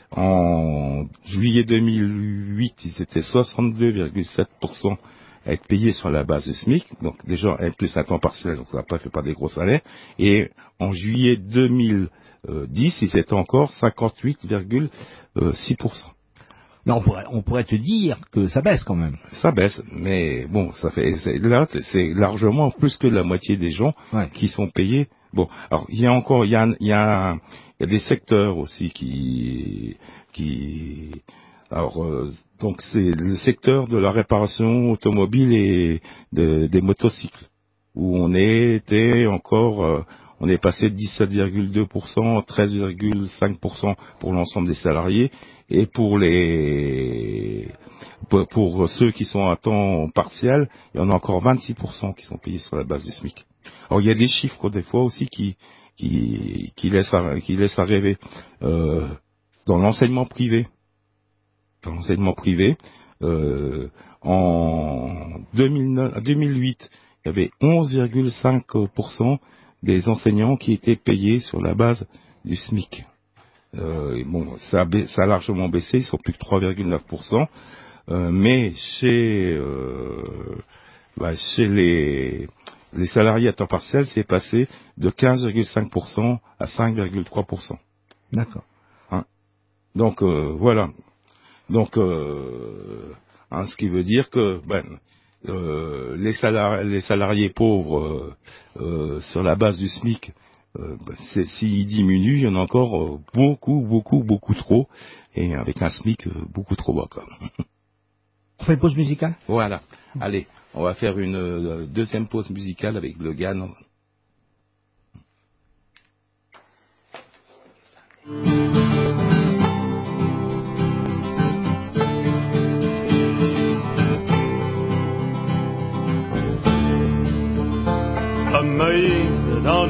En juillet deux mille huit, ils étaient soixante-deux virgule sept pour cent à être payés sur la base du SMIC. Donc déjà, être plus à temps partiel, donc ça n'a pas fait pas des gros salaires. Et en juillet deux mille dix, ils étaient encore cinquante-huit virgule six pour cent. Là, on pourrait, on pourrait te dire que ça baisse quand même. Ça baisse, mais bon, ça fait c'est, là, c'est largement plus que la moitié des gens ouais. qui sont payés. Bon, alors il y a encore, il y a, il y a, il y a des secteurs aussi qui, qui, alors euh, donc c'est le secteur de la réparation automobile et de, des motocycles où on était encore, euh, on est passé de dix-sept virgule deux pour cent à treize virgule cinq pour cent pour l'ensemble des salariés. Et pour les pour, pour ceux qui sont à temps partiel, il y en a encore vingt-six pour cent qui sont payés sur la base du SMIC. Alors il y a des chiffres des fois aussi qui qui qui laissent à, qui laissent à rêver. Euh, dans l'enseignement privé, dans l'enseignement privé, euh, en deux mille neuf, deux mille huit, il y avait onze virgule cinq pour cent des enseignants qui étaient payés sur la base du SMIC. Euh, bon, ça a, ba- ça a largement baissé, ils sont plus que trois virgule neuf pour cent, euh, mais chez, euh, bah, chez les, les salariés à temps partiel, c'est passé de quinze virgule cinq pour cent à cinq virgule trois pour cent. D'accord. Hein. Donc euh, voilà. Donc, euh, hein, ce qui veut dire que ben, euh, les, salari- les salariés pauvres euh, euh, sur la base du SMIC, Euh, bah, s'il diminue, il y en a encore euh, beaucoup, beaucoup, beaucoup trop, et avec un SMIC euh, beaucoup trop bas. Quoi. On fait une pause musicale ? Voilà. Allez, on va faire une euh, deuxième pause musicale avec le Ghan.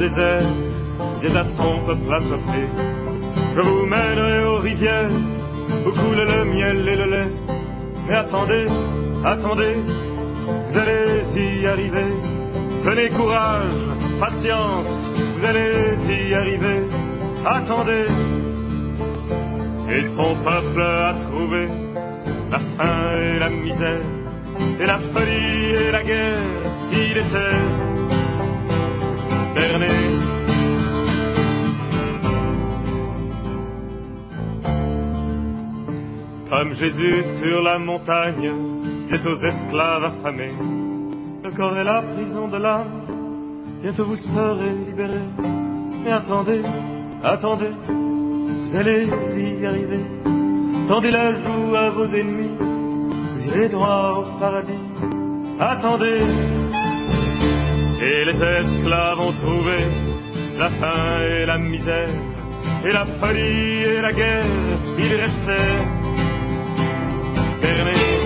désert, dites à son peuple assoiffé, je vous mènerai aux rivières où coule le miel et le lait. Mais attendez, attendez, vous allez y arriver. Tenez courage, patience, vous allez y arriver. Attendez. Et son peuple a trouvé la faim et la misère, et la folie et la guerre. Il était berné. Comme Jésus sur la montagne, c'est aux esclaves affamés, le corps est la prison de l'âme, bientôt vous serez libérés. Mais attendez, attendez, vous allez y arriver. Tendez la joue à vos ennemis, vous irez droit au paradis. Attendez. Et les esclaves ont trouvé la faim et la misère, et la folie et la guerre. Ils restaient bernés.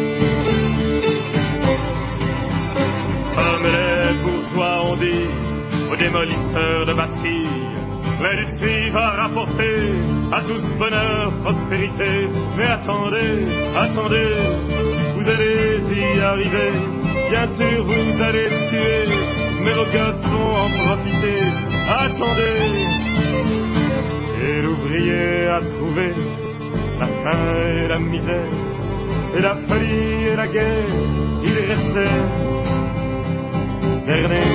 Comme les bourgeois ont dit aux démolisseurs de Bastille, l'industrie va rapporter à tous bonheur, prospérité. Mais attendez, attendez, vous allez y arriver. Bien sûr vous allez tuer, mais vos gosses vont en profiter. Attendez. Et l'ouvrier a trouvé la faim et la misère, et la folie et la guerre. Il restait berné.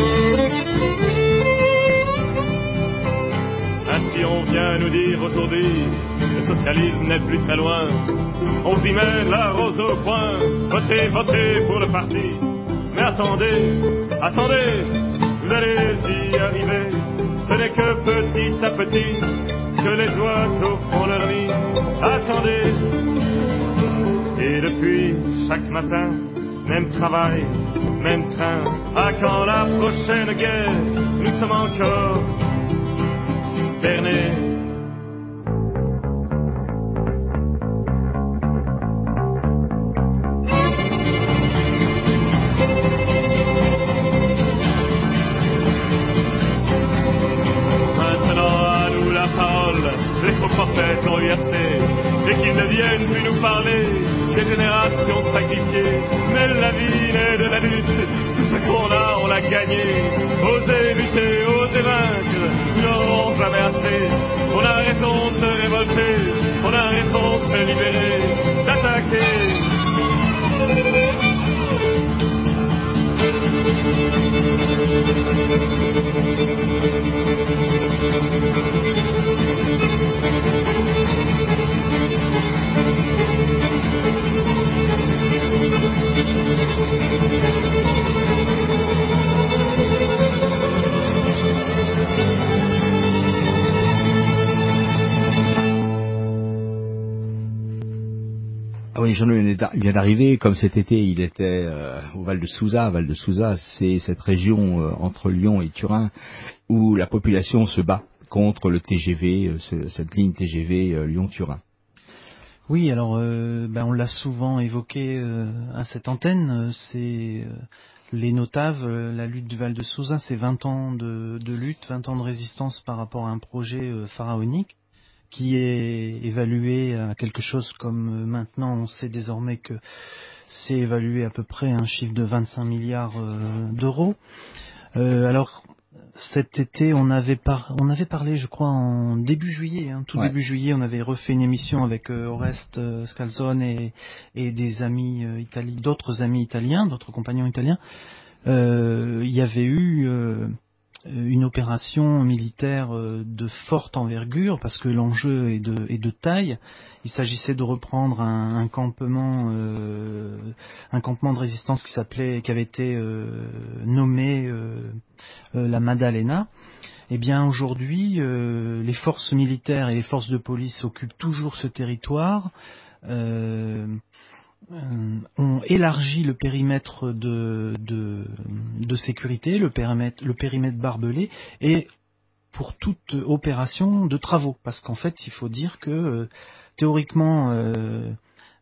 Ainsi on vient nous dire aujourd'hui, le socialisme n'est plus très loin. On s'y met la rose au coin, votez, votez pour le parti. Mais attendez, attendez, vous allez y arriver. Ce n'est que petit à petit que les oiseaux font leur nid. Attendez. Et depuis chaque matin, même travail, même train. À quand la prochaine guerre? Nous sommes encore bernés. Maintenant à nous la parole, les faux prophètes ont versé, et qu'ils ne viennent plus nous parler des générations sacrifiées. Mais la vie naît de la lutte, tout ce qu'on a on l'a gagné. Osez lutter, osez vaincre, nous n'aurons jamais assez. On a raison de se révolter, on a raison de se libérer, d'attaquer. Ah oui, Jean-Louis vient d'arriver. Comme cet été, il était euh, au Val de Souza. Val de Souza, c'est cette région euh, entre Lyon et Turin où la population se bat contre le T G V, euh, ce, cette ligne T G V euh, Lyon-Turin. Oui, alors euh, ben, on l'a souvent évoqué euh, à cette antenne. C'est euh, les Notaves, euh, la lutte du Val de Souza, c'est vingt ans de, de lutte, vingt ans de résistance par rapport à un projet euh, pharaonique, qui est évalué à quelque chose comme, maintenant on sait désormais que c'est évalué à peu près à un chiffre de vingt-cinq milliards euh, d'euros. Euh, alors cet été on avait, par, on avait parlé je crois en début juillet, hein, tout ouais. début juillet on avait refait une émission avec euh, Oreste euh, Scalzone et, et des amis euh, italiens, d'autres amis italiens, d'autres compagnons italiens. Euh, il y avait eu... Euh, une opération militaire de forte envergure parce que l'enjeu est de, est de taille. Il s'agissait de reprendre un, un campement, euh, un campement de résistance qui s'appelait, qui avait été euh, nommé euh, euh, la Maddalena. Eh bien aujourd'hui, euh, les forces militaires et les forces de police occupent toujours ce territoire. Euh, Euh, ont élargi le périmètre de, de, de sécurité, le périmètre, le périmètre barbelé, et pour toute opération de travaux. Parce qu'en fait, il faut dire que euh, théoriquement, euh,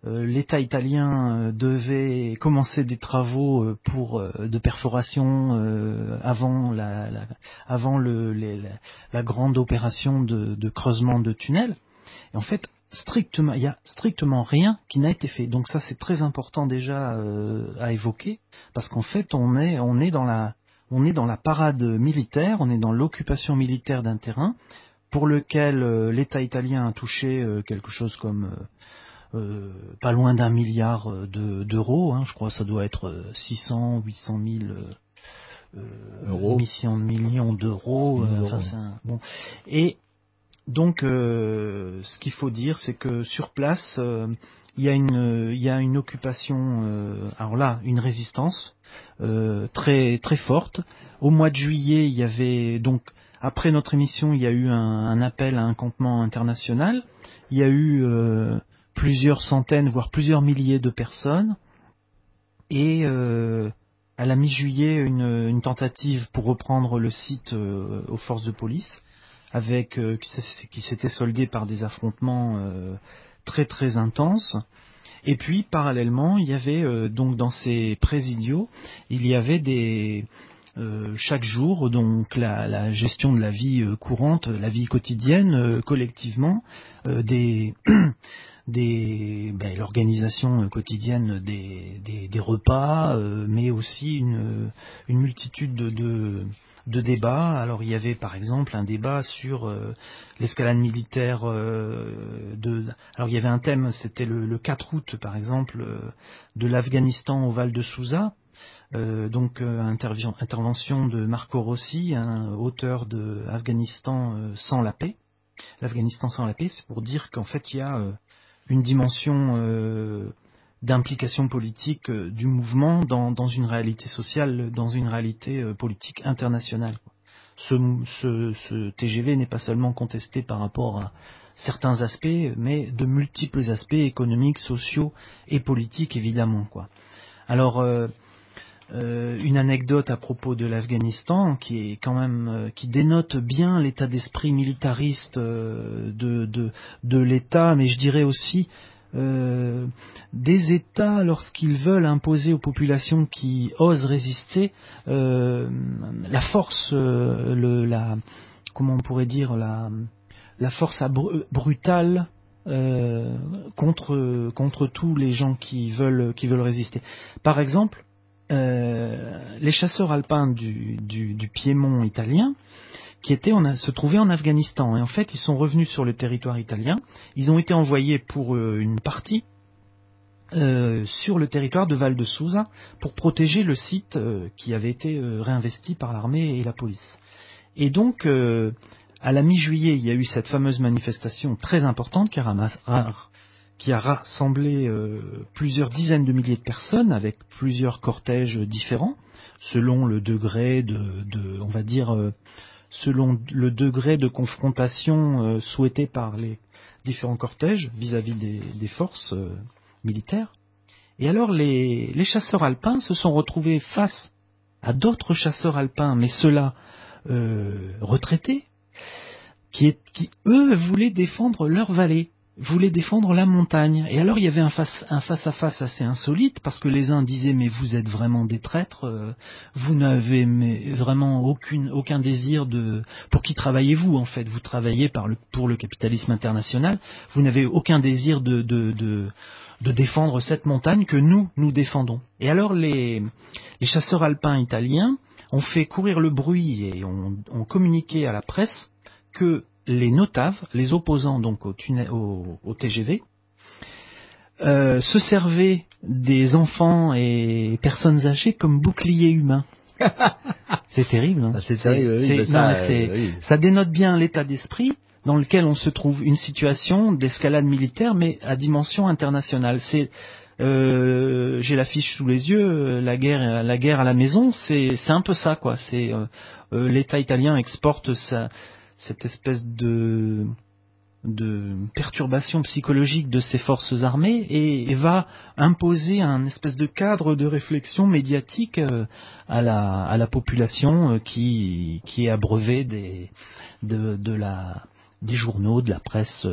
euh, l'État italien devait commencer des travaux pour de perforation euh, avant la, la avant le, les, la, la grande opération de, de creusement de tunnels. Et en fait, strictement, il y a strictement rien qui n'a été fait. Donc ça, c'est très important déjà euh, à évoquer, parce qu'en fait, on est on est dans la on est dans la parade militaire, on est dans l'occupation militaire d'un terrain pour lequel euh, l'État italien a touché euh, quelque chose comme euh, Euh, pas loin d'un milliard de, d'euros, hein, je crois que ça doit être six cents, huit cent mille euh, Euros. millions, millions d'euros. Millions Euh, d'euros. enfin, c'est un, bon. Et donc, euh, ce qu'il faut dire, c'est que sur place, euh, il y a une, il y a une occupation, euh, alors là, une résistance euh, très très forte. Au mois de juillet, il y avait donc après notre émission, il y a eu un, un appel à un campement international. Il y a eu euh, plusieurs centaines, voire plusieurs milliers de personnes. Et euh, à la mi-juillet, une, une tentative pour reprendre le site euh, aux forces de police, avec euh, qui, qui s'était soldée par des affrontements euh, très très intenses. Et puis parallèlement, il y avait euh, donc dans ces présidiaux, il y avait des euh, chaque jour donc la, la gestion de la vie euh, courante, la vie quotidienne euh, collectivement, euh, des des ben, l'organisation quotidienne des, des, des repas, euh, mais aussi une, une multitude de, de, de débats. Alors il y avait par exemple un débat sur euh, l'escalade militaire euh, de. Alors il y avait un thème, c'était le, le quatre août par exemple, euh, de l'Afghanistan au Val de Souza. Euh, donc euh, intervi- intervention de Marco Rossi, un auteur de Afghanistan euh, sans la paix. L'Afghanistan sans la paix, c'est pour dire qu'en fait il y a euh, une dimension euh, d'implication politique euh, du mouvement dans, dans une réalité sociale, dans une réalité euh, politique internationale. Ce, ce, ce T G V n'est pas seulement contesté par rapport à certains aspects, mais de multiples aspects économiques, sociaux et politiques évidemment, quoi. Alors euh, Euh, une anecdote à propos de l'Afghanistan qui est quand même euh, qui dénote bien l'état d'esprit militariste euh, de, de de l'État, mais je dirais aussi euh, des États lorsqu'ils veulent imposer aux populations qui osent résister euh, la force, euh, le, la comment on pourrait dire la la force abru- brutale euh, contre contre tous les gens qui veulent qui veulent résister. Par exemple. Euh, les chasseurs alpins du, du, du Piémont italien qui étaient en, se trouvaient en Afghanistan et en fait ils sont revenus sur le territoire italien, ils ont été envoyés pour euh, une partie euh, sur le territoire de Val de Souza pour protéger le site euh, qui avait été euh, réinvesti par l'armée et la police. Et donc euh, à la mi-juillet il y a eu cette fameuse manifestation très importante qui a ramassé qui a rassemblé euh, plusieurs dizaines de milliers de personnes avec plusieurs cortèges différents, selon le degré de, de on va dire, euh, selon le degré de confrontation euh, souhaité par les différents cortèges vis-à-vis des, des forces euh, militaires. Et alors les, les chasseurs alpins se sont retrouvés face à d'autres chasseurs alpins, mais ceux-là euh, retraités, qui, est, qui eux voulaient défendre leur vallée, voulaient défendre la montagne. Et alors il y avait un face, un face à face assez insolite, parce que les uns disaient mais vous êtes vraiment des traîtres, euh, vous n'avez mais vraiment aucune, aucun désir de... Pour qui travaillez-vous en fait? Vous travaillez par le, pour le capitalisme international, vous n'avez aucun désir de, de, de, de défendre cette montagne que nous, nous défendons. Et alors les, les chasseurs alpins italiens ont fait courir le bruit et ont, ont communiqué à la presse que les notaves, les opposants donc au, tunnel, au, au T G V, euh, se servaient des enfants et personnes âgées comme boucliers humains. C'est terrible, hein. Ah, c'est terrible, oui, c'est, bah non, ça, mais c'est, euh, oui. ça dénote bien l'état d'esprit dans lequel on se trouve, une situation d'escalade militaire, mais à dimension internationale. C'est, euh, j'ai l'affiche sous les yeux, la guerre, la guerre à la maison, c'est, c'est un peu ça, quoi. C'est euh, euh, l'État italien exporte sa cette espèce de, de perturbation psychologique de ses forces armées et, et va imposer un espèce de cadre de réflexion médiatique euh, à, la, à la population euh, qui, qui est abreuvée des, de, de la, des journaux, de la presse euh,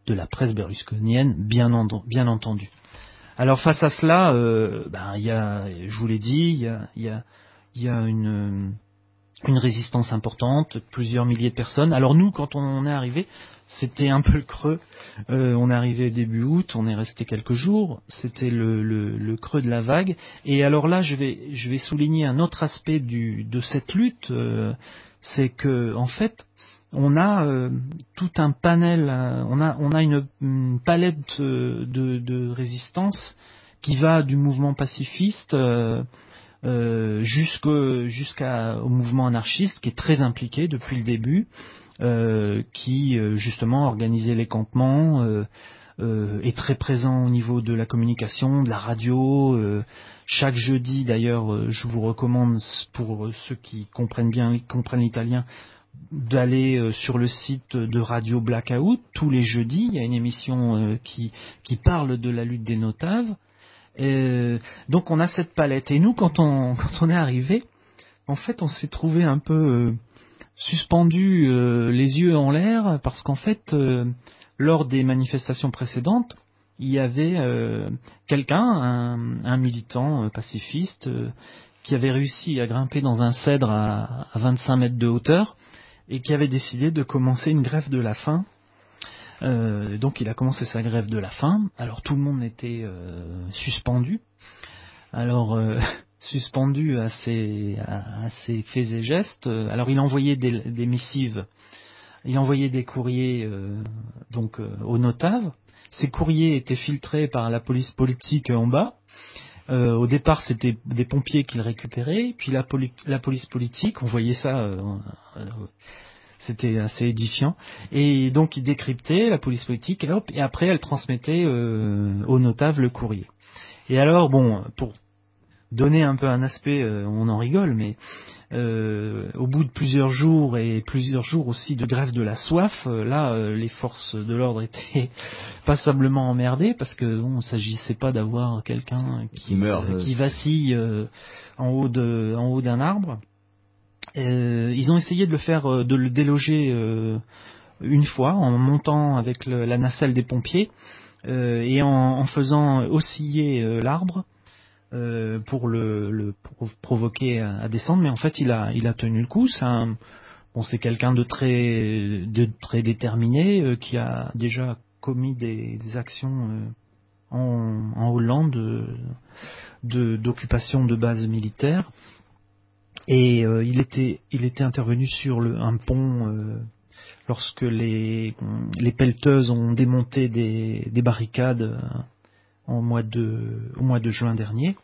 de la presse berlusconienne, bien, en, bien entendu. Alors face à cela, euh, ben, y a, je vous l'ai dit, il y a, y a, y a une, une résistance importante, plusieurs milliers de personnes. Alors nous, quand on est arrivé, c'était un peu le creux. Euh, on est arrivé début août, on est resté quelques jours. C'était le, le, le creux de la vague. Et alors là, je vais, je vais souligner un autre aspect du, de cette lutte, euh, c'est que en fait, on a euh, tout un panel, euh, on a, on a une, une palette de, de, de résistance qui va du mouvement pacifiste euh, euh, jusqu'au, jusqu'au mouvement anarchiste, qui est très impliqué depuis le début. Euh, qui euh, justement organisait les campements, euh, euh, est très présent au niveau de la communication, de la radio. Euh, chaque jeudi, d'ailleurs, euh, je vous recommande, pour ceux qui comprennent bien, comprennent l'italien, d'aller euh, sur le site de Radio Blackout. Tous les jeudis, il y a une émission euh, qui, qui parle de la lutte des notaves. Et, donc on a cette palette. Et nous, quand on, quand on est arrivé, en fait, on s'est trouvé un peu... Euh, suspendu euh, les yeux en l'air parce qu'en fait euh, lors des manifestations précédentes il y avait euh, quelqu'un, un, un militant euh, pacifiste euh, qui avait réussi à grimper dans un cèdre à, à vingt-cinq mètres de hauteur et qui avait décidé de commencer une grève de la faim. Euh, donc il a commencé sa grève de la faim. Alors tout le monde était euh, suspendu. Alors euh, suspendu à ses, à, à ses faits et gestes. Alors il envoyait des, des missives, il envoyait des courriers euh, donc euh, aux notaves. Ces courriers étaient filtrés par la police politique en bas. Euh, au départ, c'était des pompiers qui le récupéraient, puis la, poli- la police politique, on voyait ça, euh, euh, c'était assez édifiant. Et donc il décryptait la police politique, et hop, et après elle transmettait euh, aux notaves le courrier. Et alors, bon, pour donner un peu un aspect, euh, on en rigole, mais euh, au bout de plusieurs jours et plusieurs jours aussi de grève de la soif, euh, là, euh, les forces de l'ordre étaient passablement emmerdées parce que bon, il s'agissait pas d'avoir quelqu'un qui, meurt, euh, qui vacille euh, en haut de, en haut d'un arbre. Euh, ils ont essayé de le faire, de le déloger euh, une fois en montant avec le, la nacelle des pompiers euh, et en, en faisant osciller euh, l'arbre. Euh, pour le, le pour provoquer à, à descendre, mais en fait il a il a tenu le coup. C'est un, bon, c'est quelqu'un de très de très déterminé euh, qui a déjà commis des, des actions euh, en, en Hollande euh, de d'occupation de bases militaires, et euh, il était il était intervenu sur le, un pont euh, lorsque les les pelleteuses ont démonté des, des barricades euh, en mois de, au mois de juin dernier.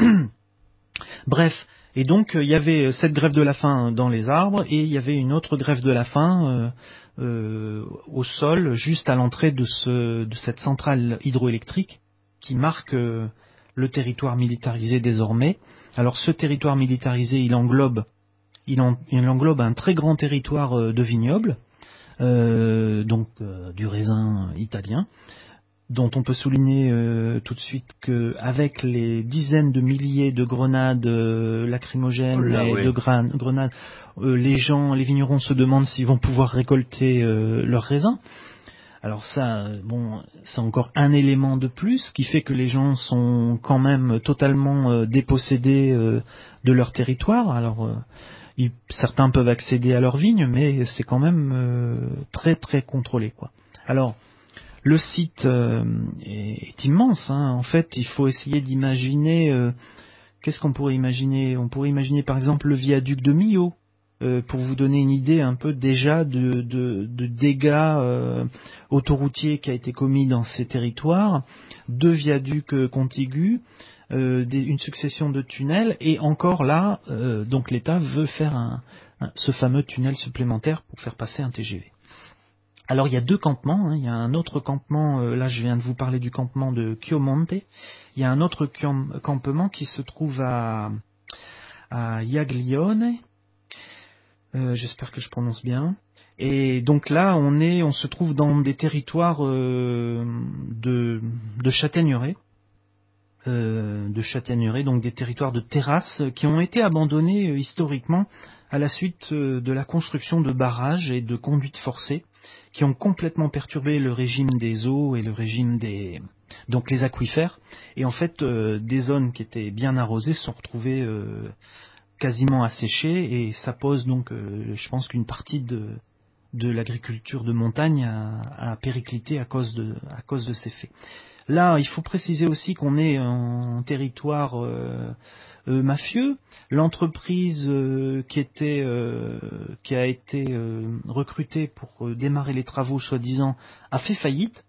Bref, et donc il y avait cette grève de la faim dans les arbres et il y avait une autre grève de la faim euh, euh, au sol, juste à l'entrée de, ce, de cette centrale hydroélectrique qui marque euh, le territoire militarisé désormais. Alors ce territoire militarisé, il englobe, il, en, il englobe un très grand territoire euh, de vignobles, euh, donc euh, du raisin italien, dont on peut souligner euh, tout de suite qu'avec les dizaines de milliers de grenades euh, lacrymogènes oh là, et oui. de gra- grenades, euh, les gens, les vignerons se demandent s'ils vont pouvoir récolter euh, leurs raisins. Alors ça, bon, c'est encore un élément de plus qui fait que les gens sont quand même totalement euh, dépossédés euh, de leur territoire. Alors euh, ils, certains peuvent accéder à leurs vignes, mais c'est quand même euh, très très contrôlé, quoi. Alors le site euh, est, est immense, hein. En fait, il faut essayer d'imaginer. Euh, qu'est-ce qu'on pourrait imaginer ? On pourrait imaginer par exemple le viaduc de Millau, euh, pour vous donner une idée un peu déjà de, de, de dégâts euh, autoroutiers qui a été commis dans ces territoires, deux viaducs euh, contigus, euh, des, une succession de tunnels, et encore là, euh, donc l'État veut faire un, un, ce fameux tunnel supplémentaire pour faire passer un T G V. Alors il y a deux campements, hein. Il y a un autre campement, euh, là je viens de vous parler du campement de Chiomonte, il y a un autre camp- campement qui se trouve à, à Iaglione, euh, j'espère que je prononce bien, et donc là on est, on se trouve dans des territoires euh, de, de châtaigneraies, euh, de châtaigneraies, donc des territoires de terrasses qui ont été abandonnés euh, historiquement à la suite euh, de la construction de barrages et de conduites forcées. qui ont complètement perturbé le régime des eaux et le régime des donc les aquifères. Et en fait, euh, des zones qui étaient bien arrosées se sont retrouvées euh, quasiment asséchées, et ça pose donc, euh, je pense qu'une partie de de l'agriculture de montagne a, a périclité à cause de à cause de ces faits. Là, il faut préciser aussi qu'on est en territoire euh, euh, mafieux. L'entreprise euh, qui était euh, qui a été euh, recrutée pour euh, démarrer les travaux, soi-disant, a fait faillite.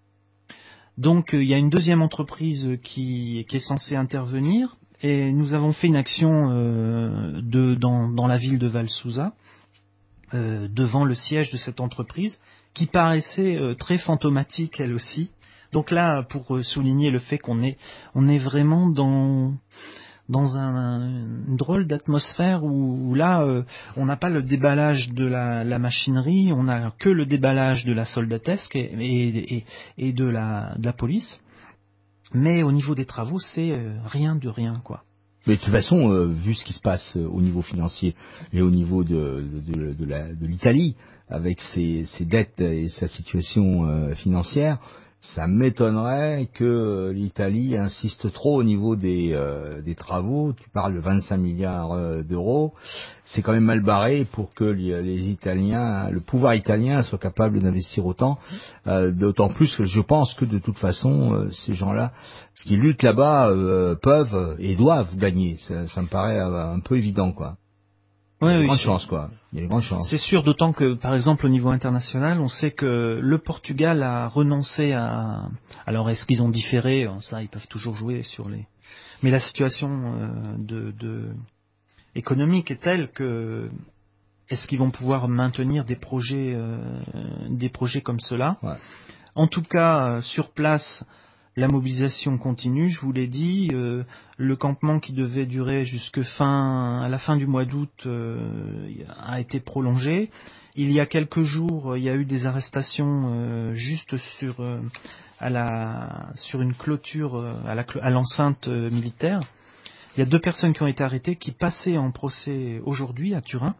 Donc, euh, il y a une deuxième entreprise qui, qui est censée intervenir, et nous avons fait une action euh, de, dans, dans la ville de Val-Souza, euh, devant le siège de cette entreprise, qui paraissait euh, très fantomatique elle aussi. Donc là, pour euh, souligner le fait qu'on est, on est vraiment dans dans un, une drôle d'atmosphère où, où là, euh, on n'a pas le déballage de la, la machinerie, on n'a que le déballage de la soldatesque et, et, et, et de, la, de la police. Mais au niveau des travaux, c'est euh, rien de rien, quoi. Mais de toute façon, euh, vu ce qui se passe euh, au niveau financier et au niveau de, de, de, de, la, de l'Italie, avec ses, ses dettes et sa situation euh, financière, ça m'étonnerait que l'Italie insiste trop au niveau des, euh, des travaux. Tu parles de vingt-cinq milliards euh, d'euros. C'est quand même mal barré pour que les, les Italiens, le pouvoir italien soit capable d'investir autant. Euh, d'autant plus que je pense que de toute façon, euh, ces gens-là, ce qui luttent là-bas, euh, peuvent et doivent gagner. Ça, ça me paraît euh, un peu évident, quoi. Il y a Oui, de oui, grandes c'est... chances, quoi. Il y a de grandes chances. C'est sûr, d'autant que, par exemple, au niveau international, on sait que le Portugal a renoncé à... Alors, est-ce qu'ils ont différé? Ça, ils peuvent toujours jouer sur les... Mais la situation euh, de, de... économique est telle que... Est-ce qu'ils vont pouvoir maintenir des projets, euh, des projets comme cela? Ouais. En tout cas, euh, sur place, la mobilisation continue, je vous l'ai dit. Euh, le campement qui devait durer jusque fin, à la fin du mois d'août euh, a été prolongé. Il y a quelques jours, il y a eu des arrestations euh, juste sur, euh, à la, sur une clôture, euh, à, la, à l'enceinte euh, militaire. Il y a deux personnes qui ont été arrêtées, qui passaient en procès aujourd'hui à Turin.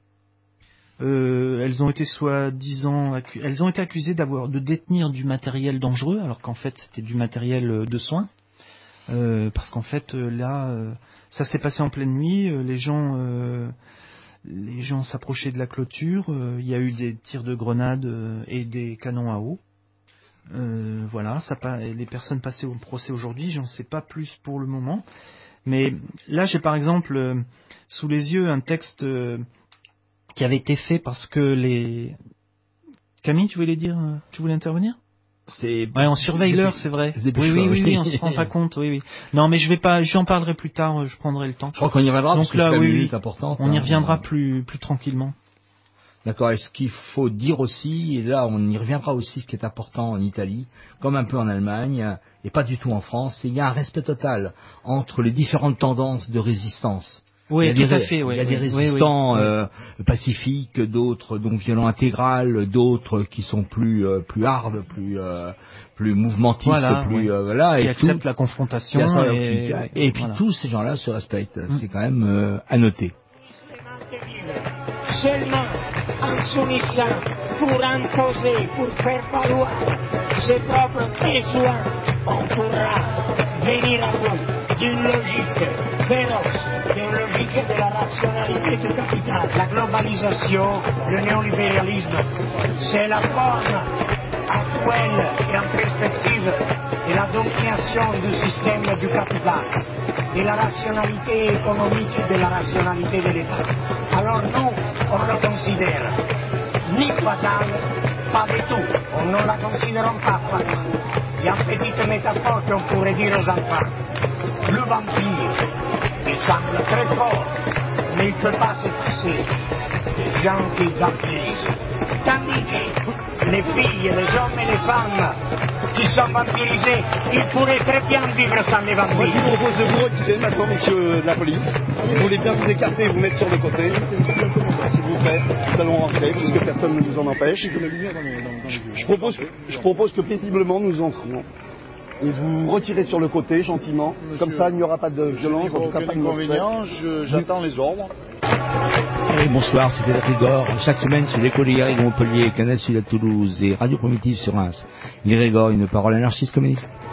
Euh, elles ont été soi-disant, accu- elles ont été accusées d'avoir de détenir du matériel dangereux, alors qu'en fait c'était du matériel de soins. Euh, parce qu'en fait euh, là, euh, ça s'est passé en pleine nuit. Euh, les gens, euh, les gens s'approchaient de la clôture. Euh, il y a eu des tirs de grenades euh, et des canons à eau. Euh, voilà, ça pas, les personnes passées au procès aujourd'hui, j'en sais pas plus pour le moment. Mais là, j'ai par exemple euh, sous les yeux un texte. Euh, qui avait été fait parce que les... Camille, tu voulais dire, tu voulais intervenir? C'est... Ouais, on surveille l'heure, c'est vrai. C'est Oui, oui, oui, oui, oui, on se rend pas compte, oui, oui. Non, mais je vais pas, j'en parlerai plus tard, je prendrai le temps. Je crois qu'on y reviendra, donc parce là, que c'est oui, une oui, minute importante. on y hein. reviendra plus, plus tranquillement. D'accord, et ce qu'il faut dire aussi, et là on y reviendra aussi, ce qui est important en Italie, comme un peu en Allemagne, et pas du tout en France, c'est qu'il y a un respect total entre les différentes tendances de résistance. Oui, il y a tout des, à fait, oui. Il y a oui, des résistants oui, oui, euh, pacifiques, d'autres donc violents intégral, d'autres qui sont plus euh, plus hard, plus euh, plus mouvementistes, voilà, plus oui. euh, voilà, qui et acceptent tout, la confrontation. qui a- Et, qui a- et puis voilà. tous ces gens-là se respectent. Mm. C'est quand même euh, à noter. Seulement en s'unissant pour imposer, pour faire valoir ses propres besoins, on pourra venir à bout d'une logique féroce, d'une logique de la rationalité du capital. La globalisation, le néolibéralisme, c'est la forme actuelle et en perspective de la domination du système du capital, de la rationalité économique et de la rationalité de l'État. Alors nous, on le considère ni fatal, pas du tout. On ne la considère pas fatale. Il y a une petite métaphore qu'on pourrait dire aux enfants. Le vampire, il semble très fort, mais il ne peut pas se passer des gens qui vampirisent. Tandis que les filles, les hommes et les femmes qui sont vampirisés, ils pourraient très bien vivre sans les Moi, je vampires. vous propose de vous retirer maintenant, messieurs de la police. Vous voulez bien vous écarter et vous mettre sur le côté, s'il vous plaît. Nous allons rentrer, puisque personne ne nous en empêche. Je, je, propose, je propose que paisiblement nous entrions. Et vous retirez sur le côté, gentiment. Monsieur, Comme ça, il n'y aura pas de violence, en tout cas pas de inconvénient, je- j'attends les ordres. Oui, bonsoir, c'était Grégor. Chaque semaine sur l'école de Montpellier, Canal Sud à Toulouse et Radio Primitive sur Reims. Grégor, une parole anarchiste communiste.